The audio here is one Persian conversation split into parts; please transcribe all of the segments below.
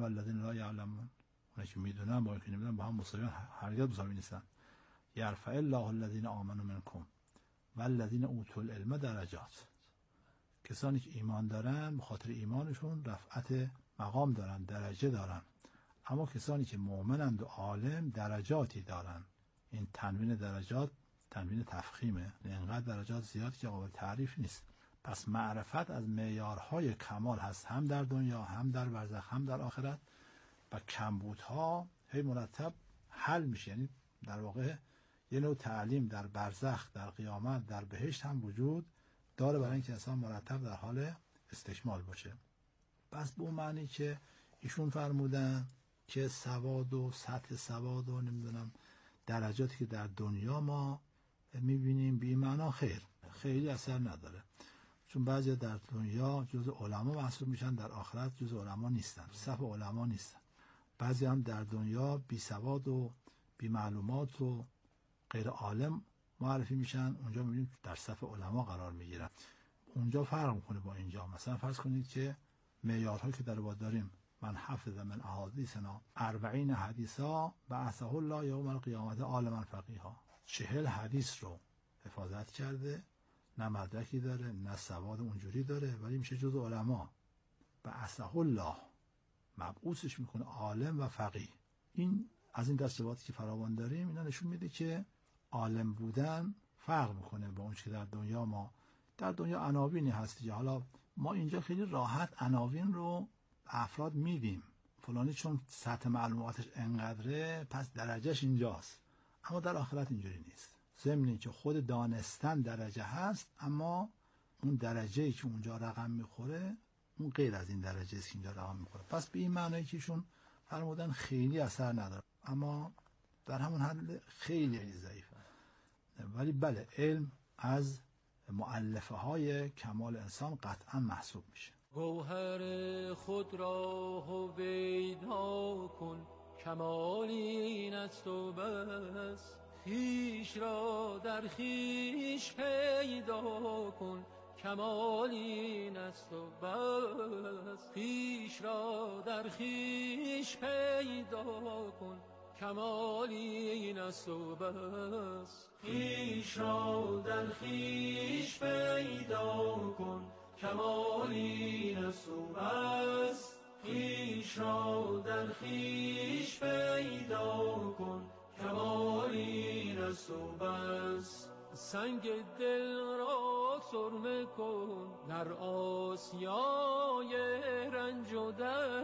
والذین لا یعلمون، اونایی که میدونن با اونایی که نمیدونن با هم مساوی، هرگز مساوی نیستن. یرفع الله الذین آمنوا منکم والذین اوتوا العلم درجات. کسانی که ایمان دارن به خاطر ایمانشون رفعت مقام دارن، درجه دارن، اما کسانی که مؤمنند و عالم درجاتی دارن. این تنوین درجات تنوین تفخیمه، اینقدر درجات زیاد که قابل تعریف نیست. پس معرفت از معیارهای کمال هست، هم در دنیا، هم در برزخ، هم در آخرت، و کمبودها هی مرتب حل میشه. یعنی در واقع یه نوع تعلیم در برزخ، در قیامت، در بهشت هم وجود داره برای اینکه انسان مرتب در حال استکمال باشه. پس به اون معنی که ایشون فرمودن که سواد و سطح سواد و نمیدونم درجاتی که در دنیا ما میبینیم بی معنا خیلی اثر نداره، چون بعضی در دنیا جز علما محسوب میشن، در آخرت جز علما نیستن، صف علما نیستن. بعضی هم در دنیا بی سواد و بی معلومات و غیر عالم معرفی میشن، اونجا میبینیم در صف علما قرار میگیرن. اونجا فرق میکنه با اینجا. مثلا فرض کنید که معیارهایی که در واقع داریم، من حفظ من احادیثنا 40 حدیثا بعثه الله یوم القیامت عالما فقیها. 40 حدیث رو حفاظت کرده، نه مدرکی داره نه سواد اونجوری داره، ولی میشه جز علما. بعثه الله، مبعوثش میکنه عالم و فقیه. این از این دستاوردی که فراوان داریم اینا نشون میده که عالم بودن فرق میکنه با اون که در دنیا. ما در دنیا عناوینی هستی، حالا ما اینجا خیلی راحت عناوین رو افراد میدیم، فلانی چون سطح معلوماتش انقدره پس درجهش اینجاست، اما در آخرت اینجوری نیست. ضمن که خود دانستن درجه هست، اما اون درجه‌ای که اونجا رقم میخوره اون غیر از این درجه است که اینجا رقم میخوره. پس به این معنی که ایشون فرمودن خیلی اثر نداره، اما در همون حد خیلی ضعیفه. ولی بله، علم از مؤلفه های کمال انسان قطعا محسوب میشه. گوهر خود را هویدا کن، کمال این است و بس. خویش را در خویش پیدا کن، کمال این است و بس. خویش را در خویش پیدا کن، کمال این است و بس. خویش را در خویش پیدا کن، کمال این است و بس. خویش را در خویش پیدا کن، کمال این است و بس. سنگ دل را سرمه کن در آسیای رنج و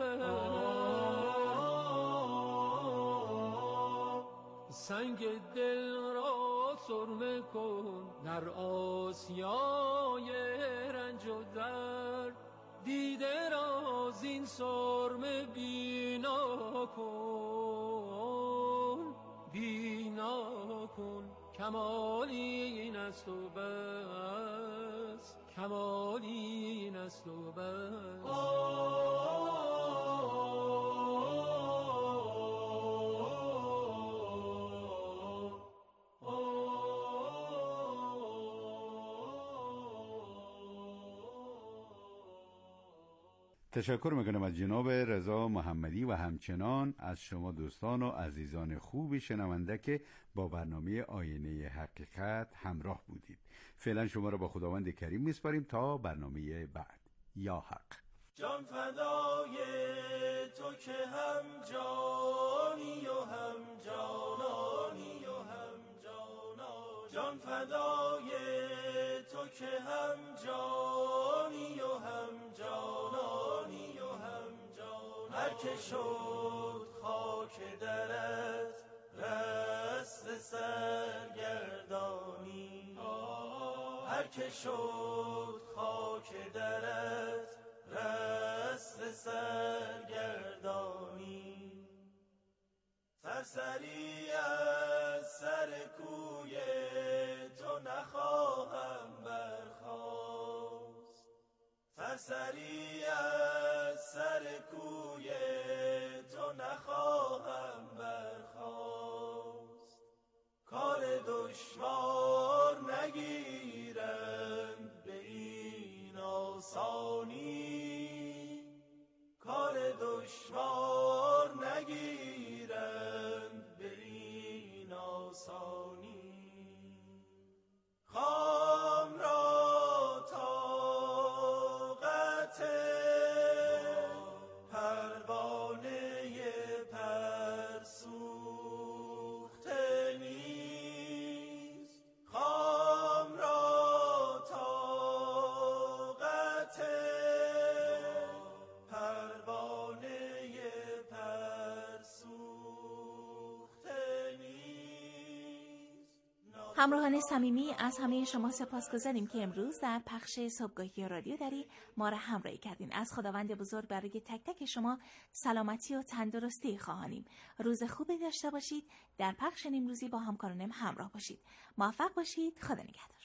درد. سنگ دل را سرمه کن در آسیای رنج و درد. دیده را زین سرمه بینا کن، بینا کن، کمال این است و بس. کمال این است و بس. تشکر میکنم از جناب رضا محمدی و همچنان از شما دوستان و عزیزان خوبی شنونده که با برنامه آینه حقیقت همراه بودید. فعلا شما را با خداوند کریم میسپاریم تا برنامه بعد. یا حق. جان فدای تو که هم جانی و هم جانانی و هم جانا. جان فدای تو که هم جانی و هم جانانی و هم جانا. هر که شد خاک درت رست سرگردانی. هر که شد خاک درت رست سرگردانی. سرسری از سر کوی تو نخواهم برخاست. سرسری از سر کوی تو نخواهم برخاست. کار دشوار نگیرند به این آسانی. کار دشوار همراهان صمیمی، از همه شما سپاسگزاریم که امروز در پخش صبحگاهی رادیو دری ما را همراهی کردین. از خداوند بزرگ برای تک تک شما سلامتی و تندرستی خواهانیم. روز خوبی داشته باشید. در پخش نیمروزی با همکارانم همراه باشید. موفق باشید. خدا نگهدار.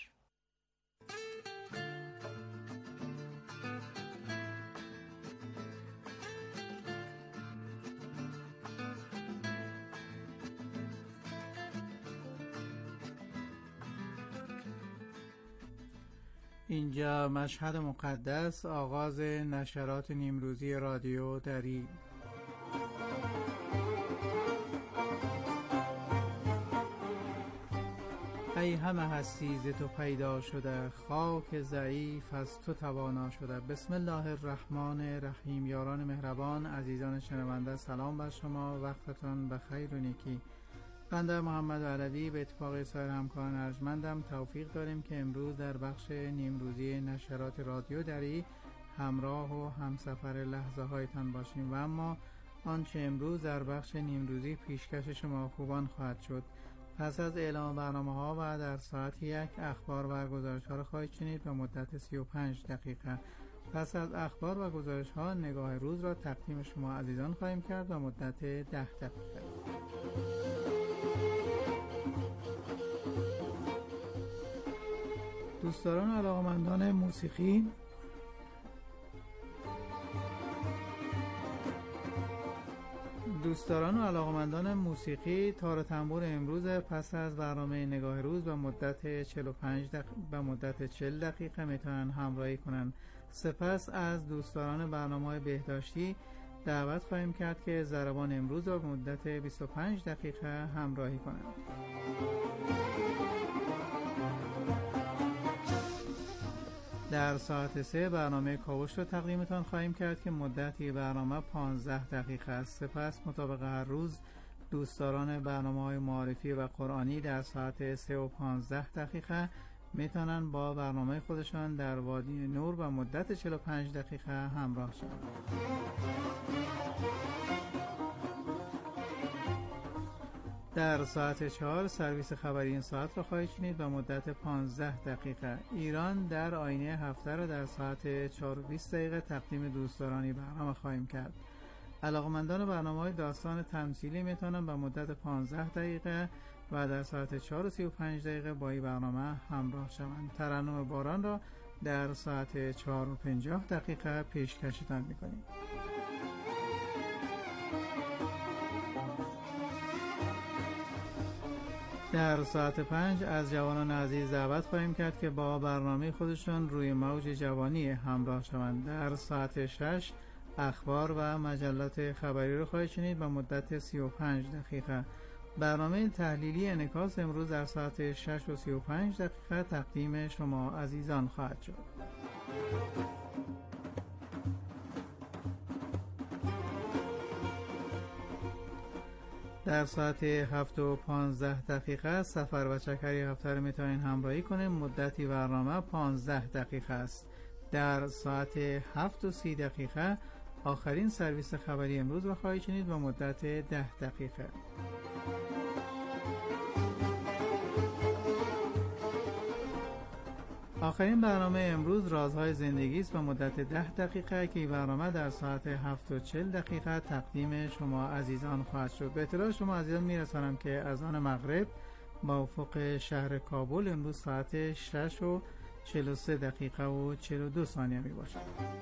اینجا مشهد مقدس، آغاز نشرات نیمروزی رادیو دری. ای همه هستی ز تو پیدا شده، خاک ضعیف از تو توانا شده. بسم الله الرحمن الرحیم. یاران مهربان، عزیزان شنونده، سلام بر شما، وقتتان بخیر و نیکی. بنده محمد علوی به اتفاق سایر همکاران ارجمندم توفیق داریم که امروز در بخش نیمروزی نشرات رادیو دری همراه و همسفر لحظه هایتان باشیم. و اما آنچه امروز در بخش نیمروزی پیشکش شما خوبان خواهد شد. پس از اعلام برنامه ها و در ساعت 1 اخبار و گزارش ها را خواهید شنید به مدت 35 دقیقه. پس از اخبار و گزارش ها نگاه روز را تقدیم شما عزیزان خواهیم کرد به مدت 10 دقیقه. دوستداران و علاقمندان موسیقی، تار تنبور امروز پس از برنامه نگاه روز به مدت 40 دقیقه میتونن همراهی کنن. سپس از دوستداران برنامه بهداشتی دعوت خواهیم کرد که ضربان امروز را به مدت 25 دقیقه همراهی کنند. در ساعت 3 برنامه کاوش رو تقدیمتان خواهیم کرد که مدتی برنامه 15 دقیقه است. سپس مطابق هر روز دوستداران برنامه‌های معرفی و قرآنی در ساعت 3 و 15 دقیقه میتونن با برنامه خودشان در وادی نور و مدت 45 دقیقه همراه شوند. در ساعت 4 سرویس خبری این ساعت را خواهید شنید به مدت 15 دقیقه. ایران در آینه هفته را در ساعت 4 و 20 دقیقه تقدیم دوستدارانی برنامه خواهیم کرد. علاقمندان برنامه‌های داستان تمثیلی میتونن به مدت 15 دقیقه و در ساعت 4 و 35 دقیقه با این برنامه همراه شوند. ترنم باران را در ساعت 4 و 50 دقیقه پیشکشتان میکنیم. در ساعت 5 از جوانان عزیز دعوت خواهیم کرد که با برنامه خودشان روی موج جوانی همراه شوند. در ساعت 6 اخبار و مجلات خبری رو خواهید شنید به مدت 35 دقیقه. برنامه تحلیلی انعکاس امروز در ساعت 6 و 35 دقیقه تقدیم شما عزیزان خواهد شد. در ساعت 7 و 15 دقیقه سفر و چکری هفته رو میتونین همراهی کنیم. مدتی برنامه 15 دقیقه است. در ساعت 7 و 30 دقیقه آخرین سرویس خبری امروز رو خواهید شنید به مدت 10 دقیقه. آخرین برنامه امروز رازهای زندگی است به مدت 10 دقیقه که این برنامه در ساعت 7 و 40 دقیقه تقدیم شما عزیزان خواهد شد. به اطلاع شما عزیزان میرسانم که اذان مغرب با افق شهر کابل امروز ساعت 6 و 43 دقیقه و 42 ثانیه می باشد.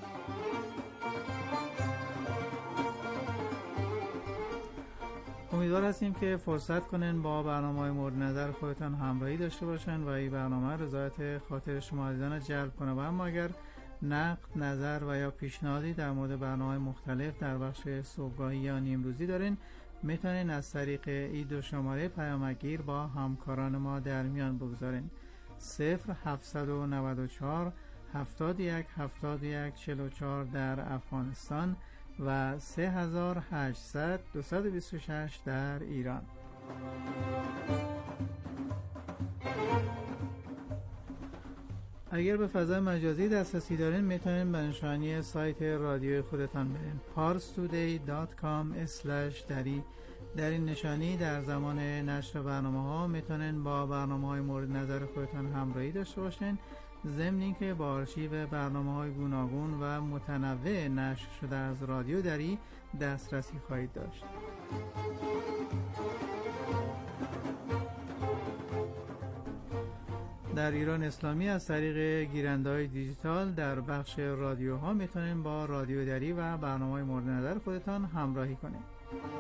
امیدوار هستیم که فرصت کنن با برنامه‌های مورد نظر خودتان همراهی داشته باشن و این برنامه رضایت خاطر شما عزیزان جلب کنه. و اما اگر نقد، نظر و یا پیشنهادی در مورد برنامه‌های مختلف در بخش صبحگاهی یا نیمروزی دارین، میتونین از طریق این دو شماره پیامگیر با همکاران ما در میان بگذارین. 0794 71 71 44 در افغانستان و 3800 226 در ایران. اگر به فضای مجازی دسترسی دارین میتونین به نشانی سایت رادیوی خودتان برین parstoday.com/dari. در این نشانی در زمان نشر برنامه‌ها میتونین با برنامه‌های مورد نظر خودتان همراهی داشته باشین، ضمن اینکه با آرشیو برنامه‌های گوناگون و متنوع نشر شده از رادیو دری دسترسی خواهید داشت. در ایران اسلامی از طریق گیرنده‌های دیجیتال در بخش رادیوها میتونین با رادیو دری و برنامه‌های مورد نظر خودتان همراهی کنید.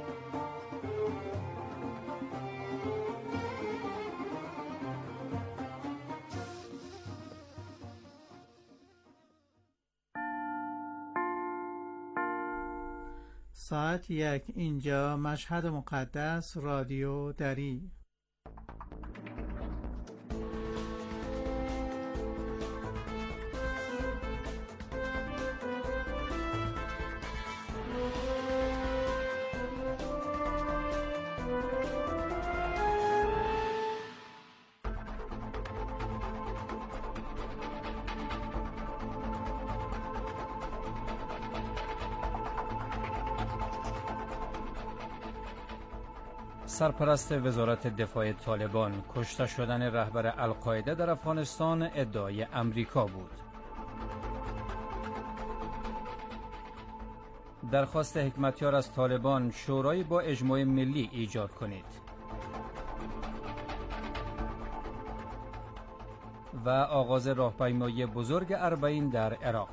ساعت 1 اینجا مشهد مقدس رادیو دری. سرپرست وزارت دفاع طالبان: کشته شدن رهبر القاعده در افغانستان ادعای امریکا بود. درخواست حکمتیار از طالبان: شورای با اجماع ملی ایجاد کنید. و آغاز راهپیمایی بزرگ اربعین در عراق.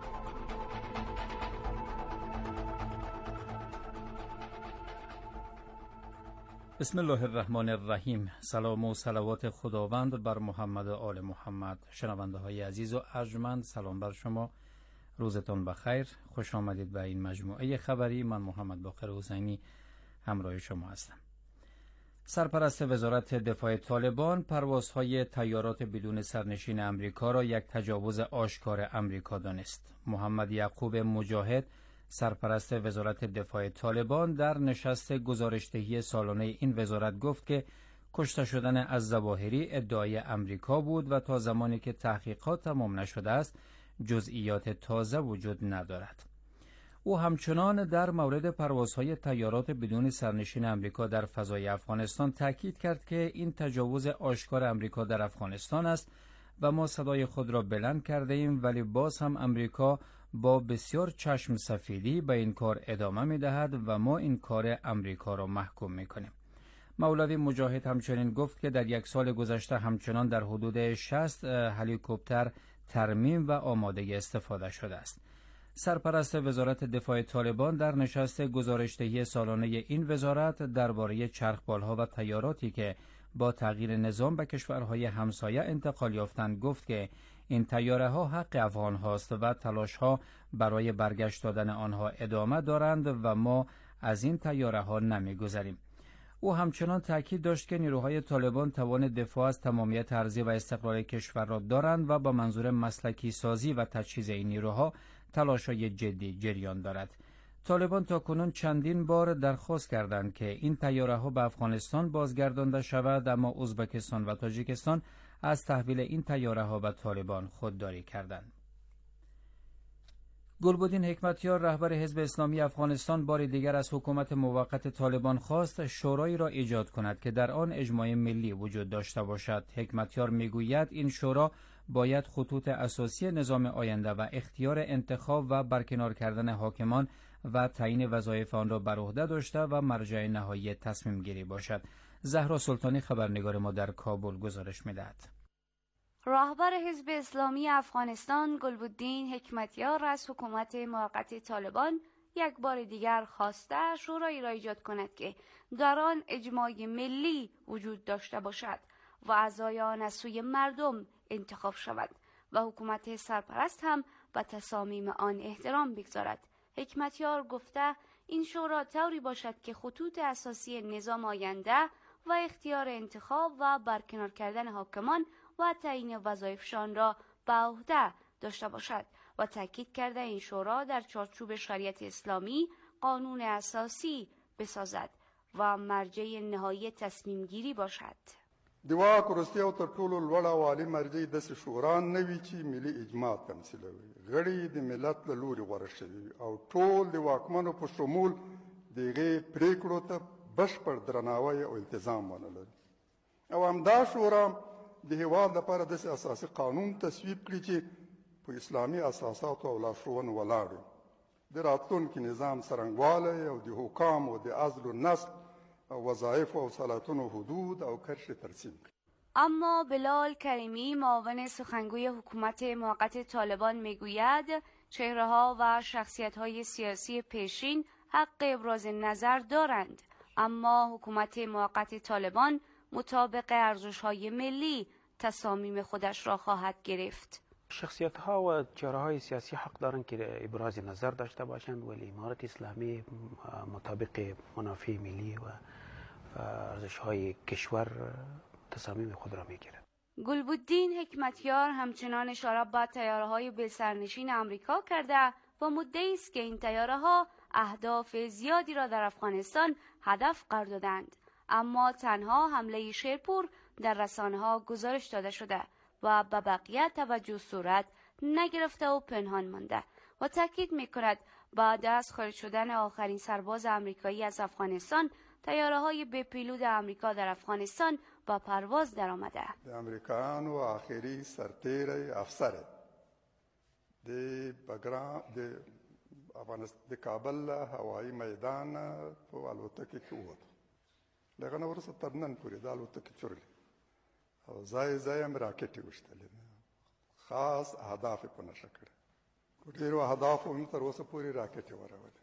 بسم الله الرحمن الرحیم. سلام و صلوات خداوند بر محمد و آل محمد. شنونده های عزیز و ارجمند، سلام بر شما، روزتون بخیر، خوش آمدید به این مجموعه خبری. من محمد باقر حسینی همراه شما هستم. سرپرست وزارت دفاع طالبان پروازهای طیارات بدون سرنشین امریکا را یک تجاوز آشکار امریکا دانست. محمد یعقوب مجاهد، سرپرست وزارت دفاع طالبان، در نشست گزارشدهی سالانه این وزارت گفت که کشته شدن الظواهری ادعای امریکا بود و تا زمانی که تحقیقات تمام نشده است جزئیات تازه وجود ندارد. او همچنان در مورد پروازهای طیارات بدون سرنشین امریکا در فضای افغانستان تاکید کرد که این تجاوز آشکار امریکا در افغانستان است و ما صدای خود را بلند کرده ایم، ولی باز هم امریکا با بسیار چشم سفیدی به این کار ادامه می دهد و ما این کار امریکا را محکوم می کنیم. مولوی مجاهد همچنین گفت که در یک سال گذشته همچنان در حدود 60 هلیکوپتر ترمیم و آماده استفاده شده است. سرپرست وزارت دفاع طالبان در نشست گزارشدهی سالانه این وزارت درباره چرخبالها و طیاراتی که با تغییر نظام به کشورهای همسایه انتقال یافتند گفت که این طیاره ها حق افغان هاست و تلاش ها برای برگشت دادن آنها ادامه دارند و ما از این طیاره ها نمی گذریم. او همچنان تاکید داشت که نیروهای طالبان توان دفاع از تمامیت ارضی و استقلال کشور را دارند و با منظور مسلکی سازی و تجهیز این نیروها تلاش‌های جدی جریان دارد. طالبان تاکنون چندین بار درخواست کردند که این طیاره‌ها به افغانستان بازگردانده شود، اما ازبکستان و تاجیکستان از تحویل این طیاره‌ها به طالبان خودداری کردند. گلبدین حکمتیار، رهبر حزب اسلامی افغانستان، بار دیگر از حکومت موقت طالبان خواست شورایی را ایجاد کند که در آن اجماع ملی وجود داشته باشد. حکمتیار میگوید این شورا باید خطوط اساسی نظام آینده و اختیار انتخاب و برکنار کردن حاکمان و تعیین وظایف آن را بر عهده داشته و مرجع نهایی تصمیم گیری باشد. زهرا سلطانی، خبرنگار ما در کابل، گزارش می‌دهد. رهبر حزب اسلامی افغانستان گلبدین حکمتیار از حکومت موقت طالبان یک بار دیگر خواسته شورایی را ایجاد کند که در آن اجماع ملی وجود داشته باشد و اعضای آن از سوی مردم انتخاب شود و حکومت سرپرست هم به تصامیم آن احترام بگذارد. حکمتیار گفته این شورا طوری باشد که خطوط اساسی نظام آینده و اختیار انتخاب و برکنار کردن حاکمان و تعیین وظایفشان را به عهده داشته باشد و تاکید کرده این شورا در چارچوب شریعت اسلامی قانون اساسی بسازد و مرجع نهایی تصمیم گیری باشد. د واک وروستۍ او تر ټولو لوړه او عالي مرجع داسې شورا نه وي چې ملي اجماع تمثیلوي. غړي د ملت له لوري غوره شوي او ټول د واکمنو په شمول د هغې پرېکړو ته بشپړ درناوی او التزام ونه لري. او همدا شورا د هېواد لپاره داسې اساسي قانون تصویب کړي چې په اسلامي اساساتو او لارښوونو ولاړ وي. د راتلونکي نظام څرنګوالی او د حکامو د عزل و نسل او وظایف و صلاحیتونو حدود او کرش ترسیم کړي. اما بلال کریمی معاون سخنگوی حکومت موقت طالبان میگوید چهره‌ها و شخصیت‌های سیاسی پیشین حق ابراز نظر دارند، اما حکومت موقت طالبان مطابق ارزش‌های ملی تصامیم خودش را خواهد گرفت. شخصیت‌ها و چهره‌های سیاسی حق دارند که ابراز نظر داشته باشند، ولی امارت اسلامی مطابق منافع ملی و ارزش‌های کشور تصامیم خود را می‌گیرد. گلبدین حکمتیار همچنان اشاره به طیاره‌های بلسرنشین آمریکا کرده و مدعی است که این طیاره‌ها اهداف زیادی را در افغانستان هدف قرار دادند، اما تنها حمله شیرپور در رسانه‌ها گزارش داده شده و به بقیه توجه صورت نگرفته و پنهان مانده و تاکید می‌کند بعد از خارج شدن آخرین سرباز آمریکایی از افغانستان طیاره‌های بی پیلوت آمریکا در افغانستان با پرواز درآمده. د امریکایانو آخري سرتیری افسر د کابل هوایي میدان په الوتکه کې ووت. دغه نه وروسته تر نن پورې د الوتکې چورلې او ځای ځای هم راکټې وشتلې، خاص اهداف یې په نښه کړي. په ډېرو اهدافو هم تر اوسه پورې راکټې ورولې.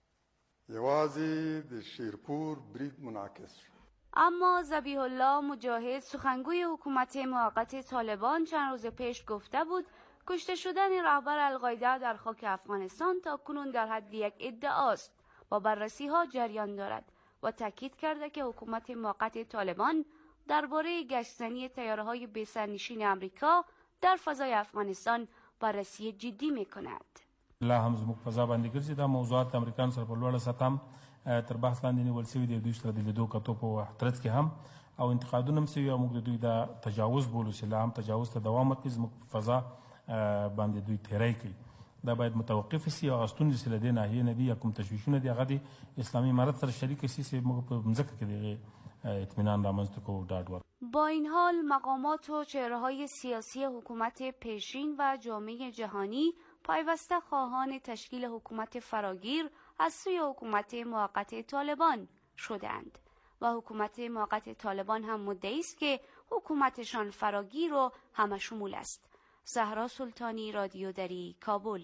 یوازې د شیرپور برید منعکس شو. اما ذبیح الله مجاهد سخنگوی حکومت موقت طالبان چند روز پیش گفته بود کشته شدن رهبر القاعده در خاک افغانستان تا کنون در حد یک ادعاست و بررسی ها جریان دارد و تاکید کرده که حکومت موقت طالبان درباره گشتزنی طیاره‌های بی‌سرنشین آمریکا در فضای افغانستان بررسی جدی می‌کند. لا هم زموږ فضا باندې ګرځي دا موضوعات د امریکایانو سره په لوړه سطح هم تر بحث لاندې نیول شوي دي. دوی سره د لیدو کتو په ترڅ کې هم او انتقادونه هم شوي او موږ د دوی دا تجاوز بولو چې لا هم تجاوز ته دوام ورکړي، زموږ فضا باندې دوی تیری کوي. دا باید متوقف شي او ستونزې چې له دې ناحیې نه دي یا کوم تشویشونه دي هغه د اسلامي امارت سره شریک شي چې موږ په مځکه کې دغه اطمینان رامنځته کوو، ډاډ ورکړو. با این حال مقامات و چهره‌های سیاسی حکومت پیشین و جامعه جهانی پیوسته خواهان تشکیل حکومت فراگیر از سوی حکومت موقت طالبان شدند و حکومت موقت طالبان هم مدعی است که حکومتشان فراگیر و همه شمول است. زهرا سلطانی، رادیو دری، کابل.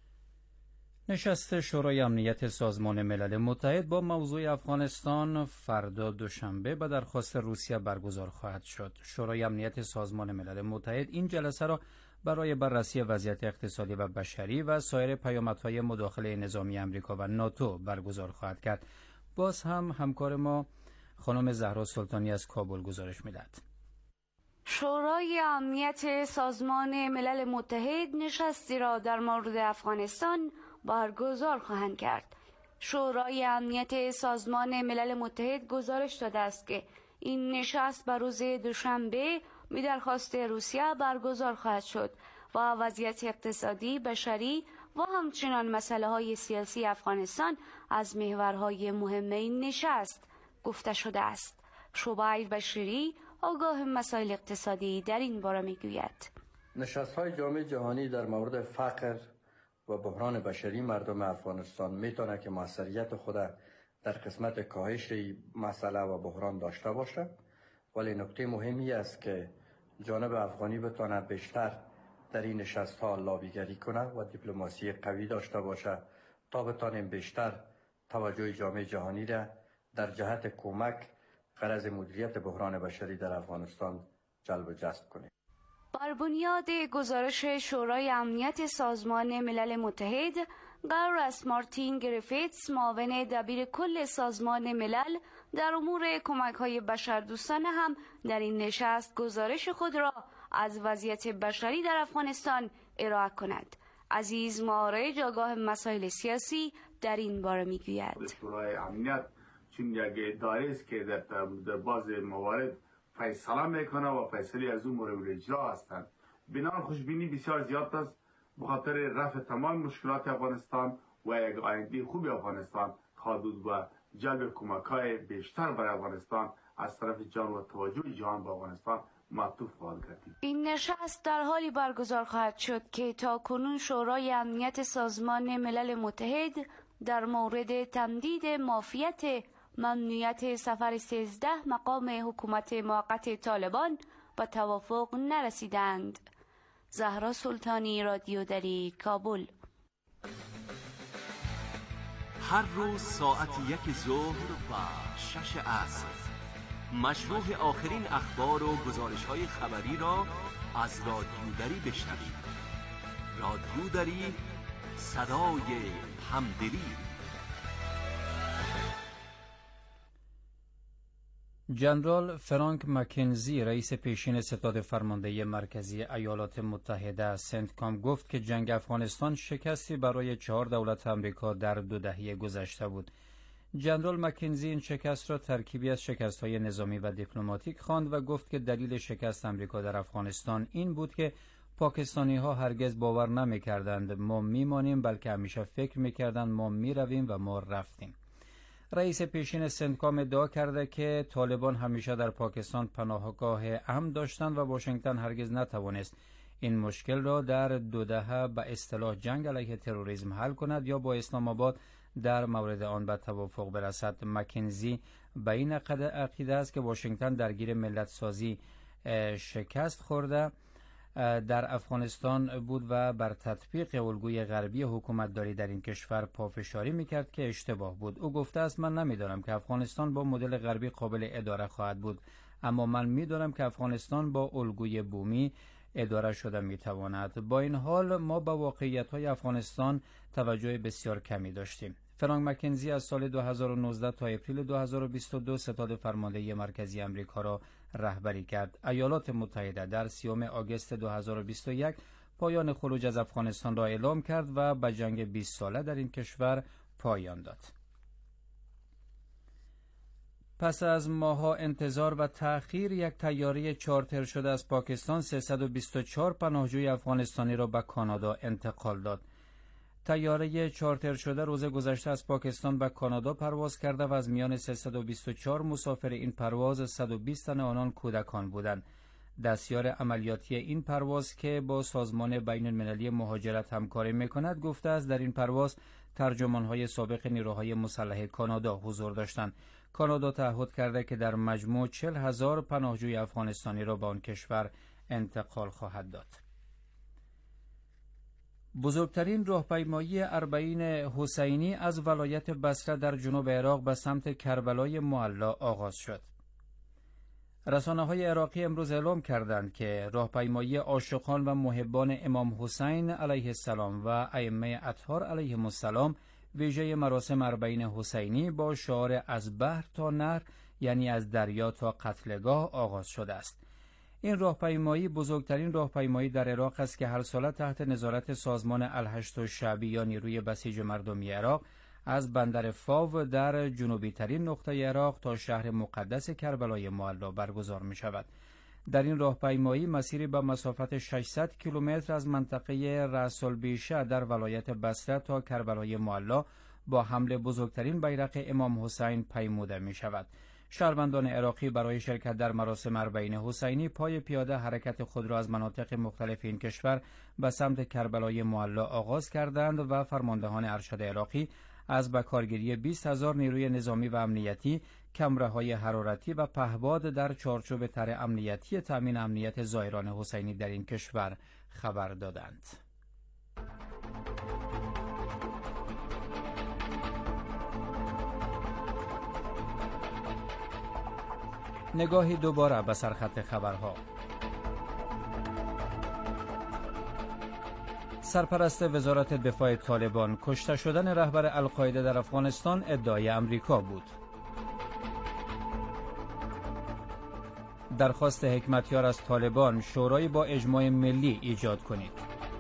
نشست شورای امنیت سازمان ملل متحد با موضوع افغانستان فردا دوشنبه به درخواست روسیه برگزار خواهد شد. شورای امنیت سازمان ملل متحد این جلسه را برای بررسی وضعیت اقتصادی و بشری و سایر پیامدهای مداخله نظامی آمریکا و ناتو برگزار خواهد کرد. باز هم همکار ما خانم زهرا سلطانی از کابل گزارش می‌دهد. شورای امنیت سازمان ملل متحد نشستی را در مورد افغانستان برگزار خواهند کرد. شورای امنیت سازمان ملل متحد گزارش داده است که این نشست بر روز دوشنبه به درخواست روسیه برگزار خواهد شد و وضعیت اقتصادی، بشری و همچنین مسائل سیاسی افغانستان از محورهای مهم این نشست گفته شده است. شعبه بشری آگاه مسائل اقتصادی در این باره میگوید نشست‌های جامعه جهانی در مورد فقر و بحران بشری مردم افغانستان میتونه که موثریت خود در قسمت کاهش مسئله و بحران داشته باشه، ولی نکته مهمی است که جانب افغانی بتونه بیشتر در این نشست‌ها لابیگری کنه و دیپلماسی قوی داشته باشه تا بتونیم بیشتر توجه جامعه جهانی را در جهت کمک غرض مدیریت بحران بشری در افغانستان جلب و جذب کنیم. بر بنیاد گزارش شورای امنیت سازمان ملل متحد، قرار است مارتین گریفیتس معاون دبیر کل سازمان ملل در امور کمک‌های بشردوستانه هم در این نشست گزارش خود را از وضعیت بشری در افغانستان ارائه کند. عزیز معارج آگاه مسائل سیاسی در این باره میگوید شورای امنیت چون یک اداره است که در بعض موارد فیصله میکنه و فیصله از اون مورد اجرا هستند. بنابراین خوشبینی بسیار زیاد است بخاطر رفع تمام مشکلات افغانستان و یک آینده خوب افغانستان خواهد و جلب کمک‌های بیشتر برای افغانستان از طرف جان و توجه جهان به افغانستان معطوف خواهد گردید. این نشست در حالی برگزار خواهد شد که تاکنون شورای امنیت سازمان ملل متحد در مورد تمدید معافیت ممنوعیت سفر 13 مقام حکومت موقت طالبان به توافق نرسیدند. زهرا سلطانی، رادیو دری، کابل. هر روز ساعت 1 ظهر و 6 عصر مشروع آخرین اخبار و گزارش‌های خبری را از رادیو دری بشنوید. رادیو دری، صدای همدلی. جنرال فرانک مکنزی، رئیس پیشین ستاد فرمانده مرکزی ایالات متحده سنتکام، گفت که جنگ افغانستان شکستی برای 4 دولت آمریکا در 2 دهه گذشته بود. جنرال مکنزی این شکست را ترکیبی از شکست‌های نظامی و دیپلماتیک خواند و گفت که دلیل شکست آمریکا در افغانستان این بود که پاکستانی‌ها هرگز باور نمی‌کردند ما می‌مانیم، بلکه همیشه فکر می‌کردند ما می‌رویم و ما رفتیم. رئیس پیشین سنتکام ادعا کرده که طالبان همیشه در پاکستان پناهگاه امن داشتند و واشنگتن هرگز نتوانست این مشکل را در 2 دهه به اصطلاح جنگ علیه تروریسم حل کند یا با اسلام آباد در مورد آن به توافق برسد. مکنزی به این عقیده است که واشنگتن درگیر ملت سازی شکست خورده در افغانستان بود و بر تطبیق الگوی غربی حکومتداری در این کشور پافشاری میکرد که اشتباه بود. او گفته است من نمیدانم که افغانستان با مدل غربی قابل اداره خواهد بود، اما من میدانم که افغانستان با الگوی بومی اداره شده میتواند. با این حال ما به واقعیت‌های افغانستان توجه بسیار کمی داشتیم. فرانک مکنزی از سال 2019 تا اپریل 2022 ستاد فرمانده مرکزی آمریکا را رهبری کرد. ایالات متحده در 30 آگوست 2021 پایان خروج از افغانستان را اعلام کرد و به جنگ 20 ساله در این کشور پایان داد. پس از ماه‌ها انتظار و تأخیر، یک طیاره چارتر شده از پاکستان 324 پناهجوی افغانستانی را به کانادا انتقال داد. طیاره چارتر شده روز گذشته از پاکستان به کانادا پرواز کرده و از میان 324 مسافر این پرواز 120 تن آنان کودکان بودند. دستیار عملیاتی این پرواز که با سازمان بین المللی مهاجرت همکاری می‌کند گفته است در این پرواز ترجمان‌های سابق نیروهای مسلح کانادا حضور داشتند. کانادا تعهد کرده که در مجموع 40,000 پناهجوی افغانستانی را به آن کشور انتقال خواهد داد. بزرگترین راهپیمایی اربعین حسینی از ولایت بصره در جنوب عراق به سمت کربلای معلی آغاز شد. رسانه‌های عراقی امروز اعلام کردند که راهپیمایی عاشقان و محبان امام حسین علیه السلام و ائمه اطهار علیهم السلام ویژه مراسم اربعین حسینی با شعار از بحر تا نهر، یعنی از دریا تا قتلگاه آغاز شده است. این راهپیمایی بزرگترین راهپیمایی در عراق است که هر ساله تحت نظارت سازمان الهشت الشعبی یا نیروی بسیج مردمی عراق از بندر فاو در جنوبی ترین نقطه عراق تا شهر مقدس کربلای معلی برگزار می شود. در این راهپیمایی مسیری به مسافت 600 کیلومتر از منطقه رأس البیشه در ولایت بصره تا کربلای معلی با حمل بزرگترین بیرق امام حسین پیموده می شود. شهروندان عراقی برای شرکت در مراسم اربعین حسینی پای پیاده حرکت خود را از مناطق مختلف این کشور به سمت کربلای معلی آغاز کردند و فرماندهان ارشد عراقی از بکارگیری 20,000 نیروی نظامی و امنیتی، کمره‌های حرارتی و پهباد در چارچوب طرح امنیتی تأمین امنیت زائران حسینی در این کشور خبر دادند. نگاهی دوباره به سرخط خبرها. سرپرست وزارت دفاع طالبان: کشته شدن رهبر القاعده در افغانستان ادعای امریکا بود. درخواست حکمتیار از طالبان: شورای با اجماع ملی ایجاد کنید.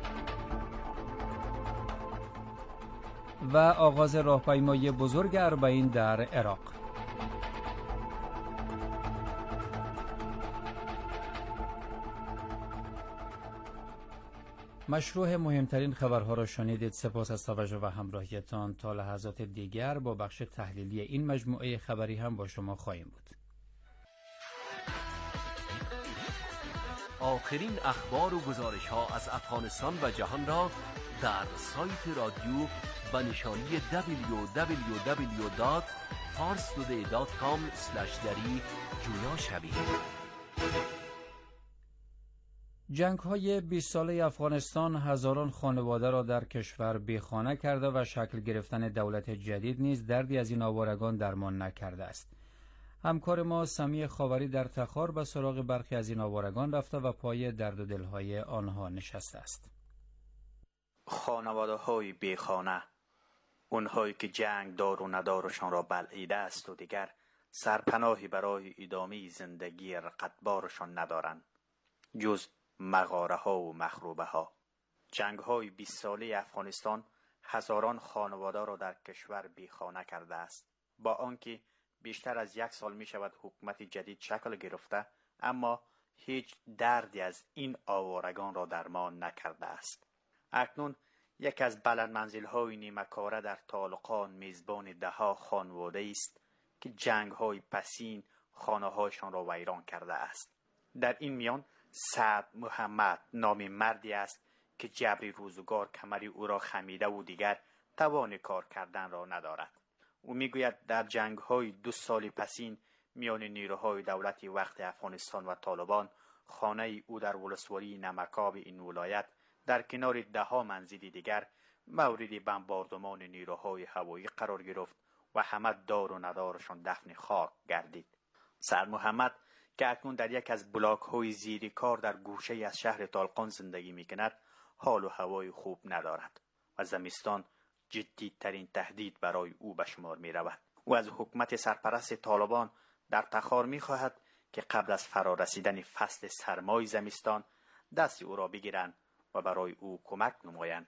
و آغاز راهپیمایی بزرگ اربعین در عراق. مشروع مهمترین خبرها را شنیدید. سپاس از توجه و همراهیتان. تا لحظات دیگر با بخش تحلیلی این مجموعه خبری هم با شما خواهیم بود. آخرین اخبار و گزارش ها از افغانستان و جهان را در سایت رادیو به نشانی www.parstoday.com/dari جویا شوید. جنگ‌های 20 ساله افغانستان هزاران خانواده را در کشور بیخانه کرده و شکل گرفتن دولت جدید نیز دردی از این آوارگان درمان نکرده است. همکار ما سمیع خاوری در تخار به سراغ برخی از این آوارگان رفته و پای درد و دلهای آنها نشسته است. خانواده های بیخانه، اونهایی که جنگ دار و ندارشان را بلعیده است و دیگر سرپناهی برای ادامه زندگی رقتبارشان ندارند جز مغاره ها و مخروبه ها. جنگ های 20 ساله افغانستان هزاران خانواده را در کشور بیخانه کرده است. با آنکه بیشتر از 1 سال می شود حکومت جدید شکل گرفته، اما هیچ دردی از این آوارگان را درمان نکرده است. اکنون یک از بلند منزل های نیمه‌کاره در طالقان میزبان دهها خانواده است که جنگ های پسین خانه هایشان را ویران کرده است. در این میان سعد محمد نام مردی است که جبری روزگار کمری او را خمیده و دیگر توان کار کردن را ندارد. او میگوید در جنگ های 2 سال پسین میان نیروهای دولتی وقت افغانستان و طالبان خانه او در ولسوالی نمکاب این ولایت در کنار 10 منزل دیگر مورد بمباردمان نیروهای هوایی قرار گرفت و همه دار و ندارشان دفن خاک گردید. سعد محمد که اکنون در یک از بلاک های زیر کار در گوشه از شهر طالقان زندگی می کند حال و هوای خوب ندارد و زمستان جدی ترین تهدید برای او به شمار می رود. او از حکومت سرپرست طالبان در تخار می خواهد که قبل از فرارسیدن فصل سرمای زمستان دست او را بگیرند و برای او کمک نمایند.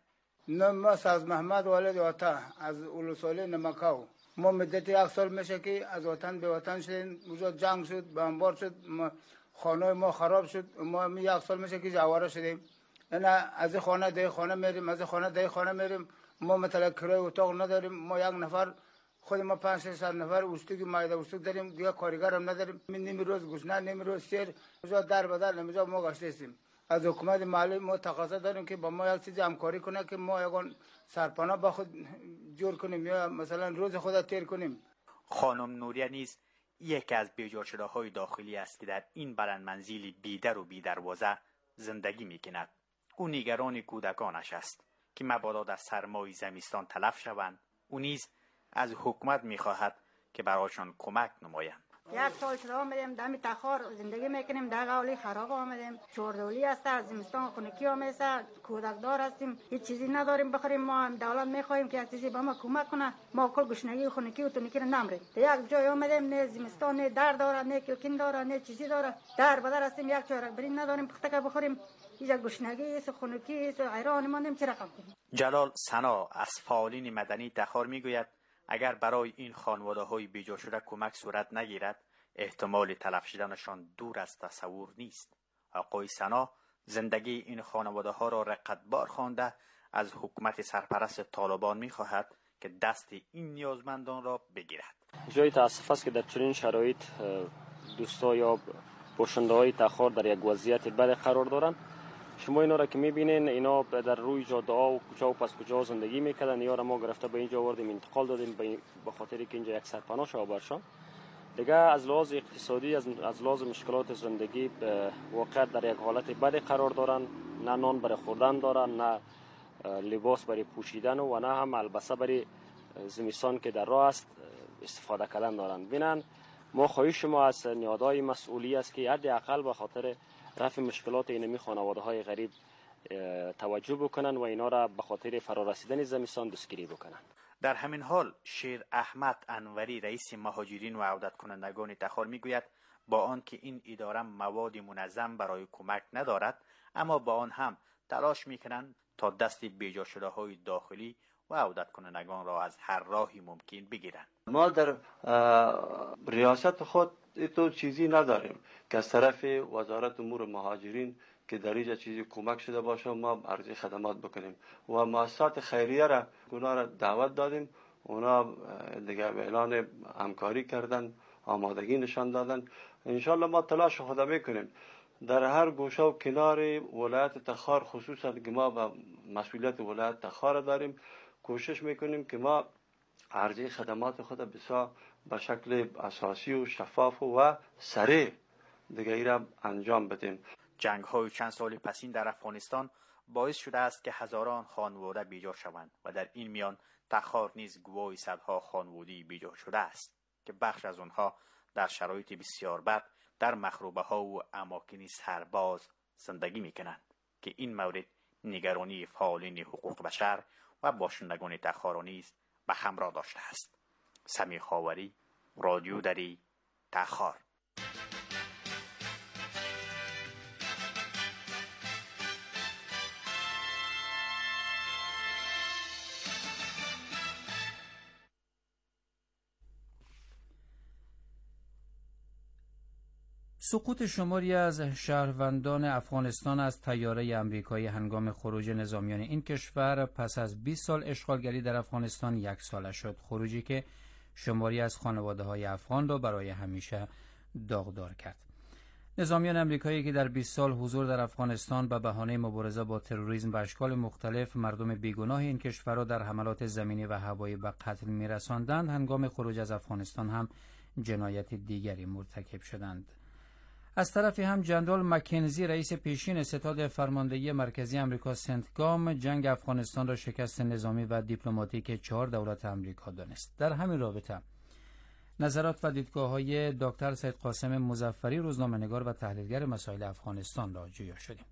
ما سعد محمد والد وطن از ولسوالی نمکاو. ما مدت 1 سال میشه که از وطن به وطن شدیم. اونجا جنگ شد، بمبار شد، خانه ما خراب شد. ما 1 سال میشه که جواره شدیم. یعنی از خانه ده خانه میریم، از خانه ده خانه میریم. ما مثلا کرای اتاق نداریم. ما 1 نفر خود ما 5-6 نفر اوستوک مایده اوستوک داریم، دیگه کارگر هم نداریم. نیم روز گوشنه، نیم روز سیر، اونجا در بدر نمیجا ما گشتیم. از حکومت محلی ما تقاضا داریم که با ما یک چیزی همکاری کنه که ما یگان سرپناه با خود جور کنیم یا مثلا روز خود تیر کنیم. خانم نوریه نیز یکی از بیجار شده های داخلی است که در این بلند منزلی بیدر و بیدروازه زندگی میکند. او نگران کودکانش است که مبادا در سرمای زمستان تلف شوند. او نیز از حکومت میخواهد که برایشان کمک نمایند. 1 سال شده آمدیم دم تخار زندگی میکنیم، در قولی خراب آمدیم، چوردولی است، از زمستان خونکی آمیسته، کودک دار هستیم، هیچ چیزی نداریم بخوریم. ما هم دولت میخواهیم که یک چیزی با ما کمک کنه. ما کل گشنگی خونکی و تونکی رو نمریم. یک جای آمدیم نه زمستان نه در داره، نه کلکین داره، نه چیزی داره، در بدر هستیم، یک چارک برین نداریم پختک بخوریم. یک گشنگی است، خونکی است، حیران ماندیم چه رقم کنیم. جلال سنا از فعالین مدنی تخار میگوید اگر برای این خانواده های بیجا شده کمک صورت نگیرد احتمال تلف شدنشان دور از تصور نیست. آقای سنا زندگی این خانواده ها را رقتبار خوانده از حکومت سرپرست طالبان می خواهد که دست این نیازمندان را بگیرد. جای تاسف است که در چنین شرایط دوستا یا باشنده های تخار در یک وضعیت بد قرار دارند. شما اینا را که میبینین اینا در روی جاده ها و کوچه و پس کوچه ها زندگی میکردن. یا را ما گرفته به اینجا آوردیم انتقال دادیم به خاطر که اینجا یک سرپناه شو برشان. دیگه از لحاظ اقتصادی از لحاظ مشکلات زندگی واقعا در یک حالت بد قرار دارن. نه نان برای خوردن دارن، نه لباس برای پوشیدن و نه هم البسه برای زمستان که در راه است استفاده کردن دارن. ببینن ما خواهش ما از نهادهای مسئولی است که حداقل به خاطر رفع مشکلات اینمی خانواده های غریب توجه بکنن و اینا را به خاطر فرارسیدن زمستان دستگیری بکنن. در همین حال شیر احمد انوری رئیس مهاجرین و عودت کنندگان تخار میگوید با آنکه این اداره مواد منظم برای کمک ندارد اما با آن هم تلاش میکنند تا دست بیجا شده های داخلی و عودت کنندگان را از هر راهی ممکن بگیرند. ما در ریاست خود تو چیزی نداریم که از طرف وزارت امور مهاجرین که در اینجا چیزی کمک شده باشه ما عرضه خدمات بکنیم و مؤسسات خیریه را اونا را دعوت دادیم. اونا دیگه اعلان همکاری کردن، آمادگی نشان دادن. انشالله ما تلاش خود میکنیم در هر گوشه و کنار ولایت تخار، خصوصا که ما با مسئولیت ولایت تخار داریم، کوشش میکنیم که ما عرضه خدمات خود بسیار به شکل اساسی و شفاف و سریع دیگه ایرا انجام بدیم. جنگ های چند سال پسین در افغانستان باعث شده است که هزاران خانواده بیجا شوند و در این میان تخار نیز گواه صدها خانوادگی بیجا شده است که بخش از آنها در شرایط بسیار بد در مخروبه ها و اماکن سرباز زندگی میکنند که این مورد نگرانی فعالین حقوق بشر و باشندگان تخار نیز به همراه داشته است. سمی خاوری، رادیو دری، تخار. سقوط شماری از شهروندان افغانستان از طیاره امریکایی هنگام خروج نظامیان این کشور پس از 20 سال اشغالگری در افغانستان یک ساله شد. خروجی که شماری از خانواده‌های افغان را برای همیشه داغدار کرد. نظامیان امریکایی که در 20 سال حضور در افغانستان به بهانه مبارزه با تروریسم و اشکال مختلف مردم بیگناه این کشور را در حملات زمینی و هوایی به قتل می‌رساندند، هنگام خروج از افغانستان هم جنایت دیگری مرتکب شدند. از طرفی هم جنرال مکنزی، رئیس پیشین ستاد فرماندهی مرکزی امریکا سنتگام، جنگ افغانستان را شکست نظامی و دیپلماتیک 4 دولت امریکا دانست. در همین رابطه نظرات و دیدگاه‌های دکتر سید قاسم مظفری، روزنامه‌نگار و تحلیلگر مسائل افغانستان را جویا شدیم.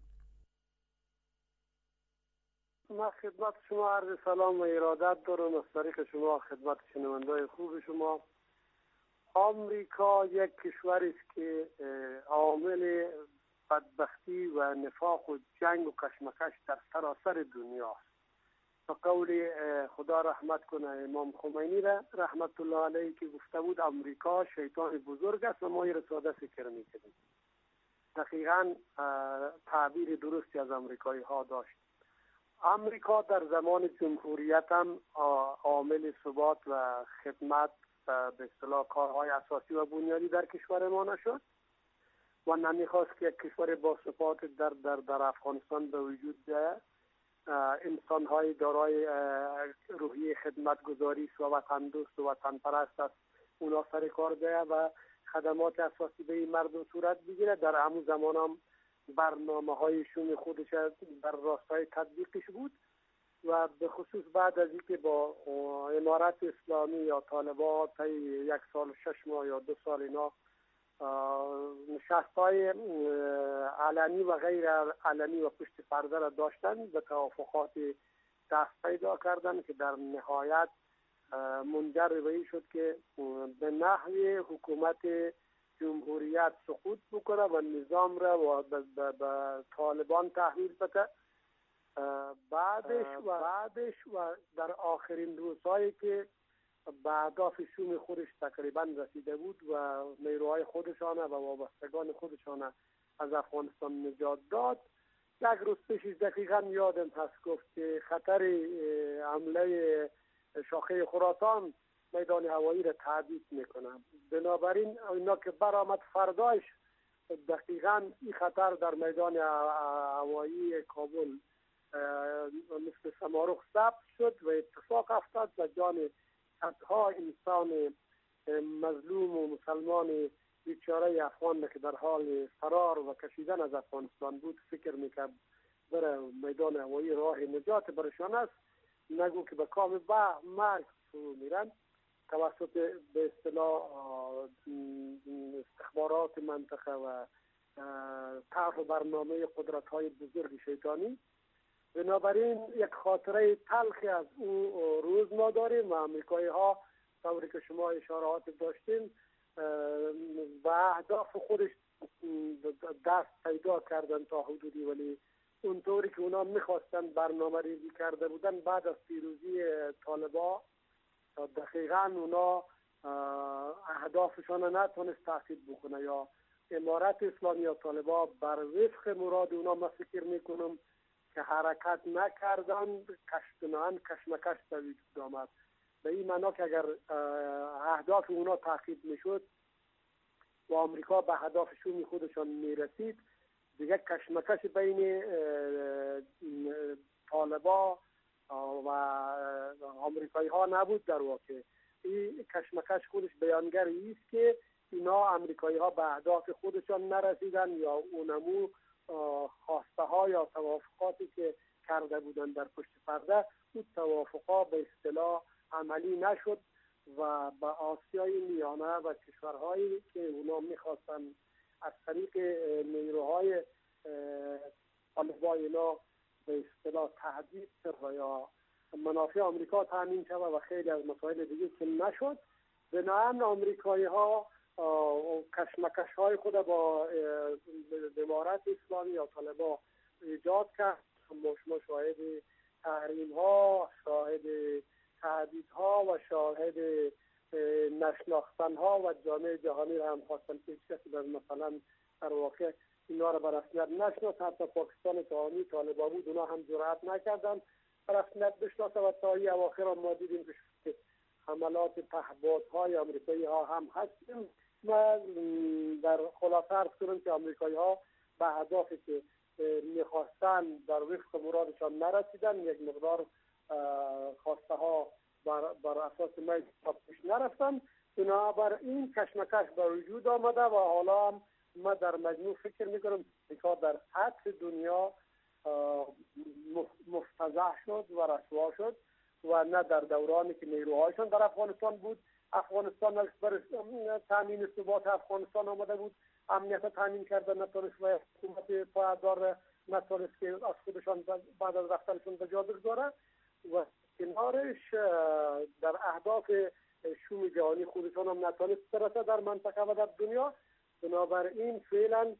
ما خدمت شما عرض سلام و ارادت دارم از طریق شما خدمت شنونده‌های خوب شما. آمریکا یک کشوری است که عامل بدبختی و نفاق و جنگ و کشمکش در سراسر دنیا است. به قول خدا رحمت کنه امام خمینی رحمت الله علیه که گفته بود آمریکا شیطان بزرگ است و ما این را ساده فکر میکنیم. دقیقاً تعبیر درستی از آمریکایی ها داشت. آمریکا در زمان جمهوریت هم عامل ثبات و خدمت به اصطلاح کارهای اساسی و بنیادی در کشور ما نشد و نمیخواست که یک کشور با ثبات در افغانستان به وجود بیاید. انسان‌های دارای روحیه خدمتگزاری و وطن دوست و وطن پرست است اونا سر کار بیاید و خدمات اساسی به این مردم صورت بگیره. در همون زمان هم برنامه‌های شوم خودش در راستای تطبیقش بود و به خصوص بعد از اینکه با امارت اسلامی یا طالبان تا 1 سال و 6 ماه یا 2 سال اینا نشست‌های علنی و غیر علنی و پشت پرده را داشتن، به توافقات دست پیدا کردن که در نهایت منجر به این شد که به نحوی حکومت جمهوریت سقوط بکنه و نظام را به طالبان تحویل بده. بعدش و در آخرین روزهایی که به اهداف شوم خودش تقریبا رسیده بود و نیروهای خودشان و وابستگان خودشان از افغانستان نجات داد، یک روز پیشش دقیقا یادم هست گفت که خطر حمله شاخه خراسان میدان هوایی را تهدید میکنه. بنابراین اینا که برآمد فرداش دقیقا این خطر در میدان هوایی کابل مثل سمارخ ثبت شد و اتفاق افتاد و جان صدها انسان مظلوم و مسلمان بیچاره افغان که در حال فرار و کشیدن از افغانستان بود فکر میکرد بر میدان هوایی راه نجات برشان است، نگو که به کام مرگ فرو میرن. توسط به اصطلاح استخبارات منطقه و طرح و برنامه قدرت های بزرگ شیطانی. بنابراین یک خاطره تلخی از اون روز ما داریم و امریکایی ها طوری که شما اشارات داشتین و اهداف خودش دست پیدا کردن تا حدودی، ولی اونطوری که اونا میخواستن برنامه ریزی کرده بودن بعد از پیروزی طالبا دقیقا اونا اهدافشان نتونست تحصیل بکنه یا امارت اسلامی یا طالبان بر وفق مراد اونا ما فکر میکنم که حرکت نکردن کشتنان کشمکش به وجود آمد. به این معنا که اگر اهداف اونا تعقیب میشد و آمریکا به اهداف شومی خودشان میرسید، دیگه کشمکش بین طالبان و آمریکایی ها نبود. در واقع این کشمکش خودش بیانگر است که اینا آمریکایی ها به اهداف خودشان نرسیدن یا اونمو خواسته ها یا توافقاتی که کرده بودن در پشت پرده، اون توافقا به اصطلاح عملی نشد و به آسیای میانه و کشورهایی که اونا میخواستن از طریق نیروهای طالبان اینا به اصطلاح تهدید و یا منافع آمریکا تامین شود و خیلی از مسائل دیگه که نشد، بنابراین آمریکایی ها کشمکش های خود با امارت اسلامی یا طالبان ایجاد کرد. ما شاهد تحریم ها، شاهد تهدید ها و شاهد نشناختن ها و جامعه جهانی را هم خواستن که کسی مثلا در واقع اینا را به رسمیت نشناس. حتی پاکستان که حامی طالبان بود اونا هم جرأت نکردن به رسمیت بشناسه و تا این اواخر ما دیدیم که حملات پهپادهای آمریکایی ها هم هستیم. ما در خلاصه عرض کنم که آمریکایی ها به اهدافی که میخواستن در وفق مرادشان نرسیدن، یک مقدار خواسته ها بر اساس ما پیش نرفتن، بنابراین کشمکش به وجود آمده و حالا هم ما در مجموع فکر میکنم امریکا در سطح دنیا مفتضح شد و رسوا شد و نه در دورانی که نیروهایشان در افغانستان بود، افغانستان بر تامین ثبات افغانستان آمده بود، امنیت تامین کرده نتونست و حکومت پایدار نتونست که از خودشان بعد از رفتنشون به جا بگذاره و کنارش در اهداف شوم جهانی خودشان هم نتونست برسه در منطقه و در دنیا. بنابراین فعلا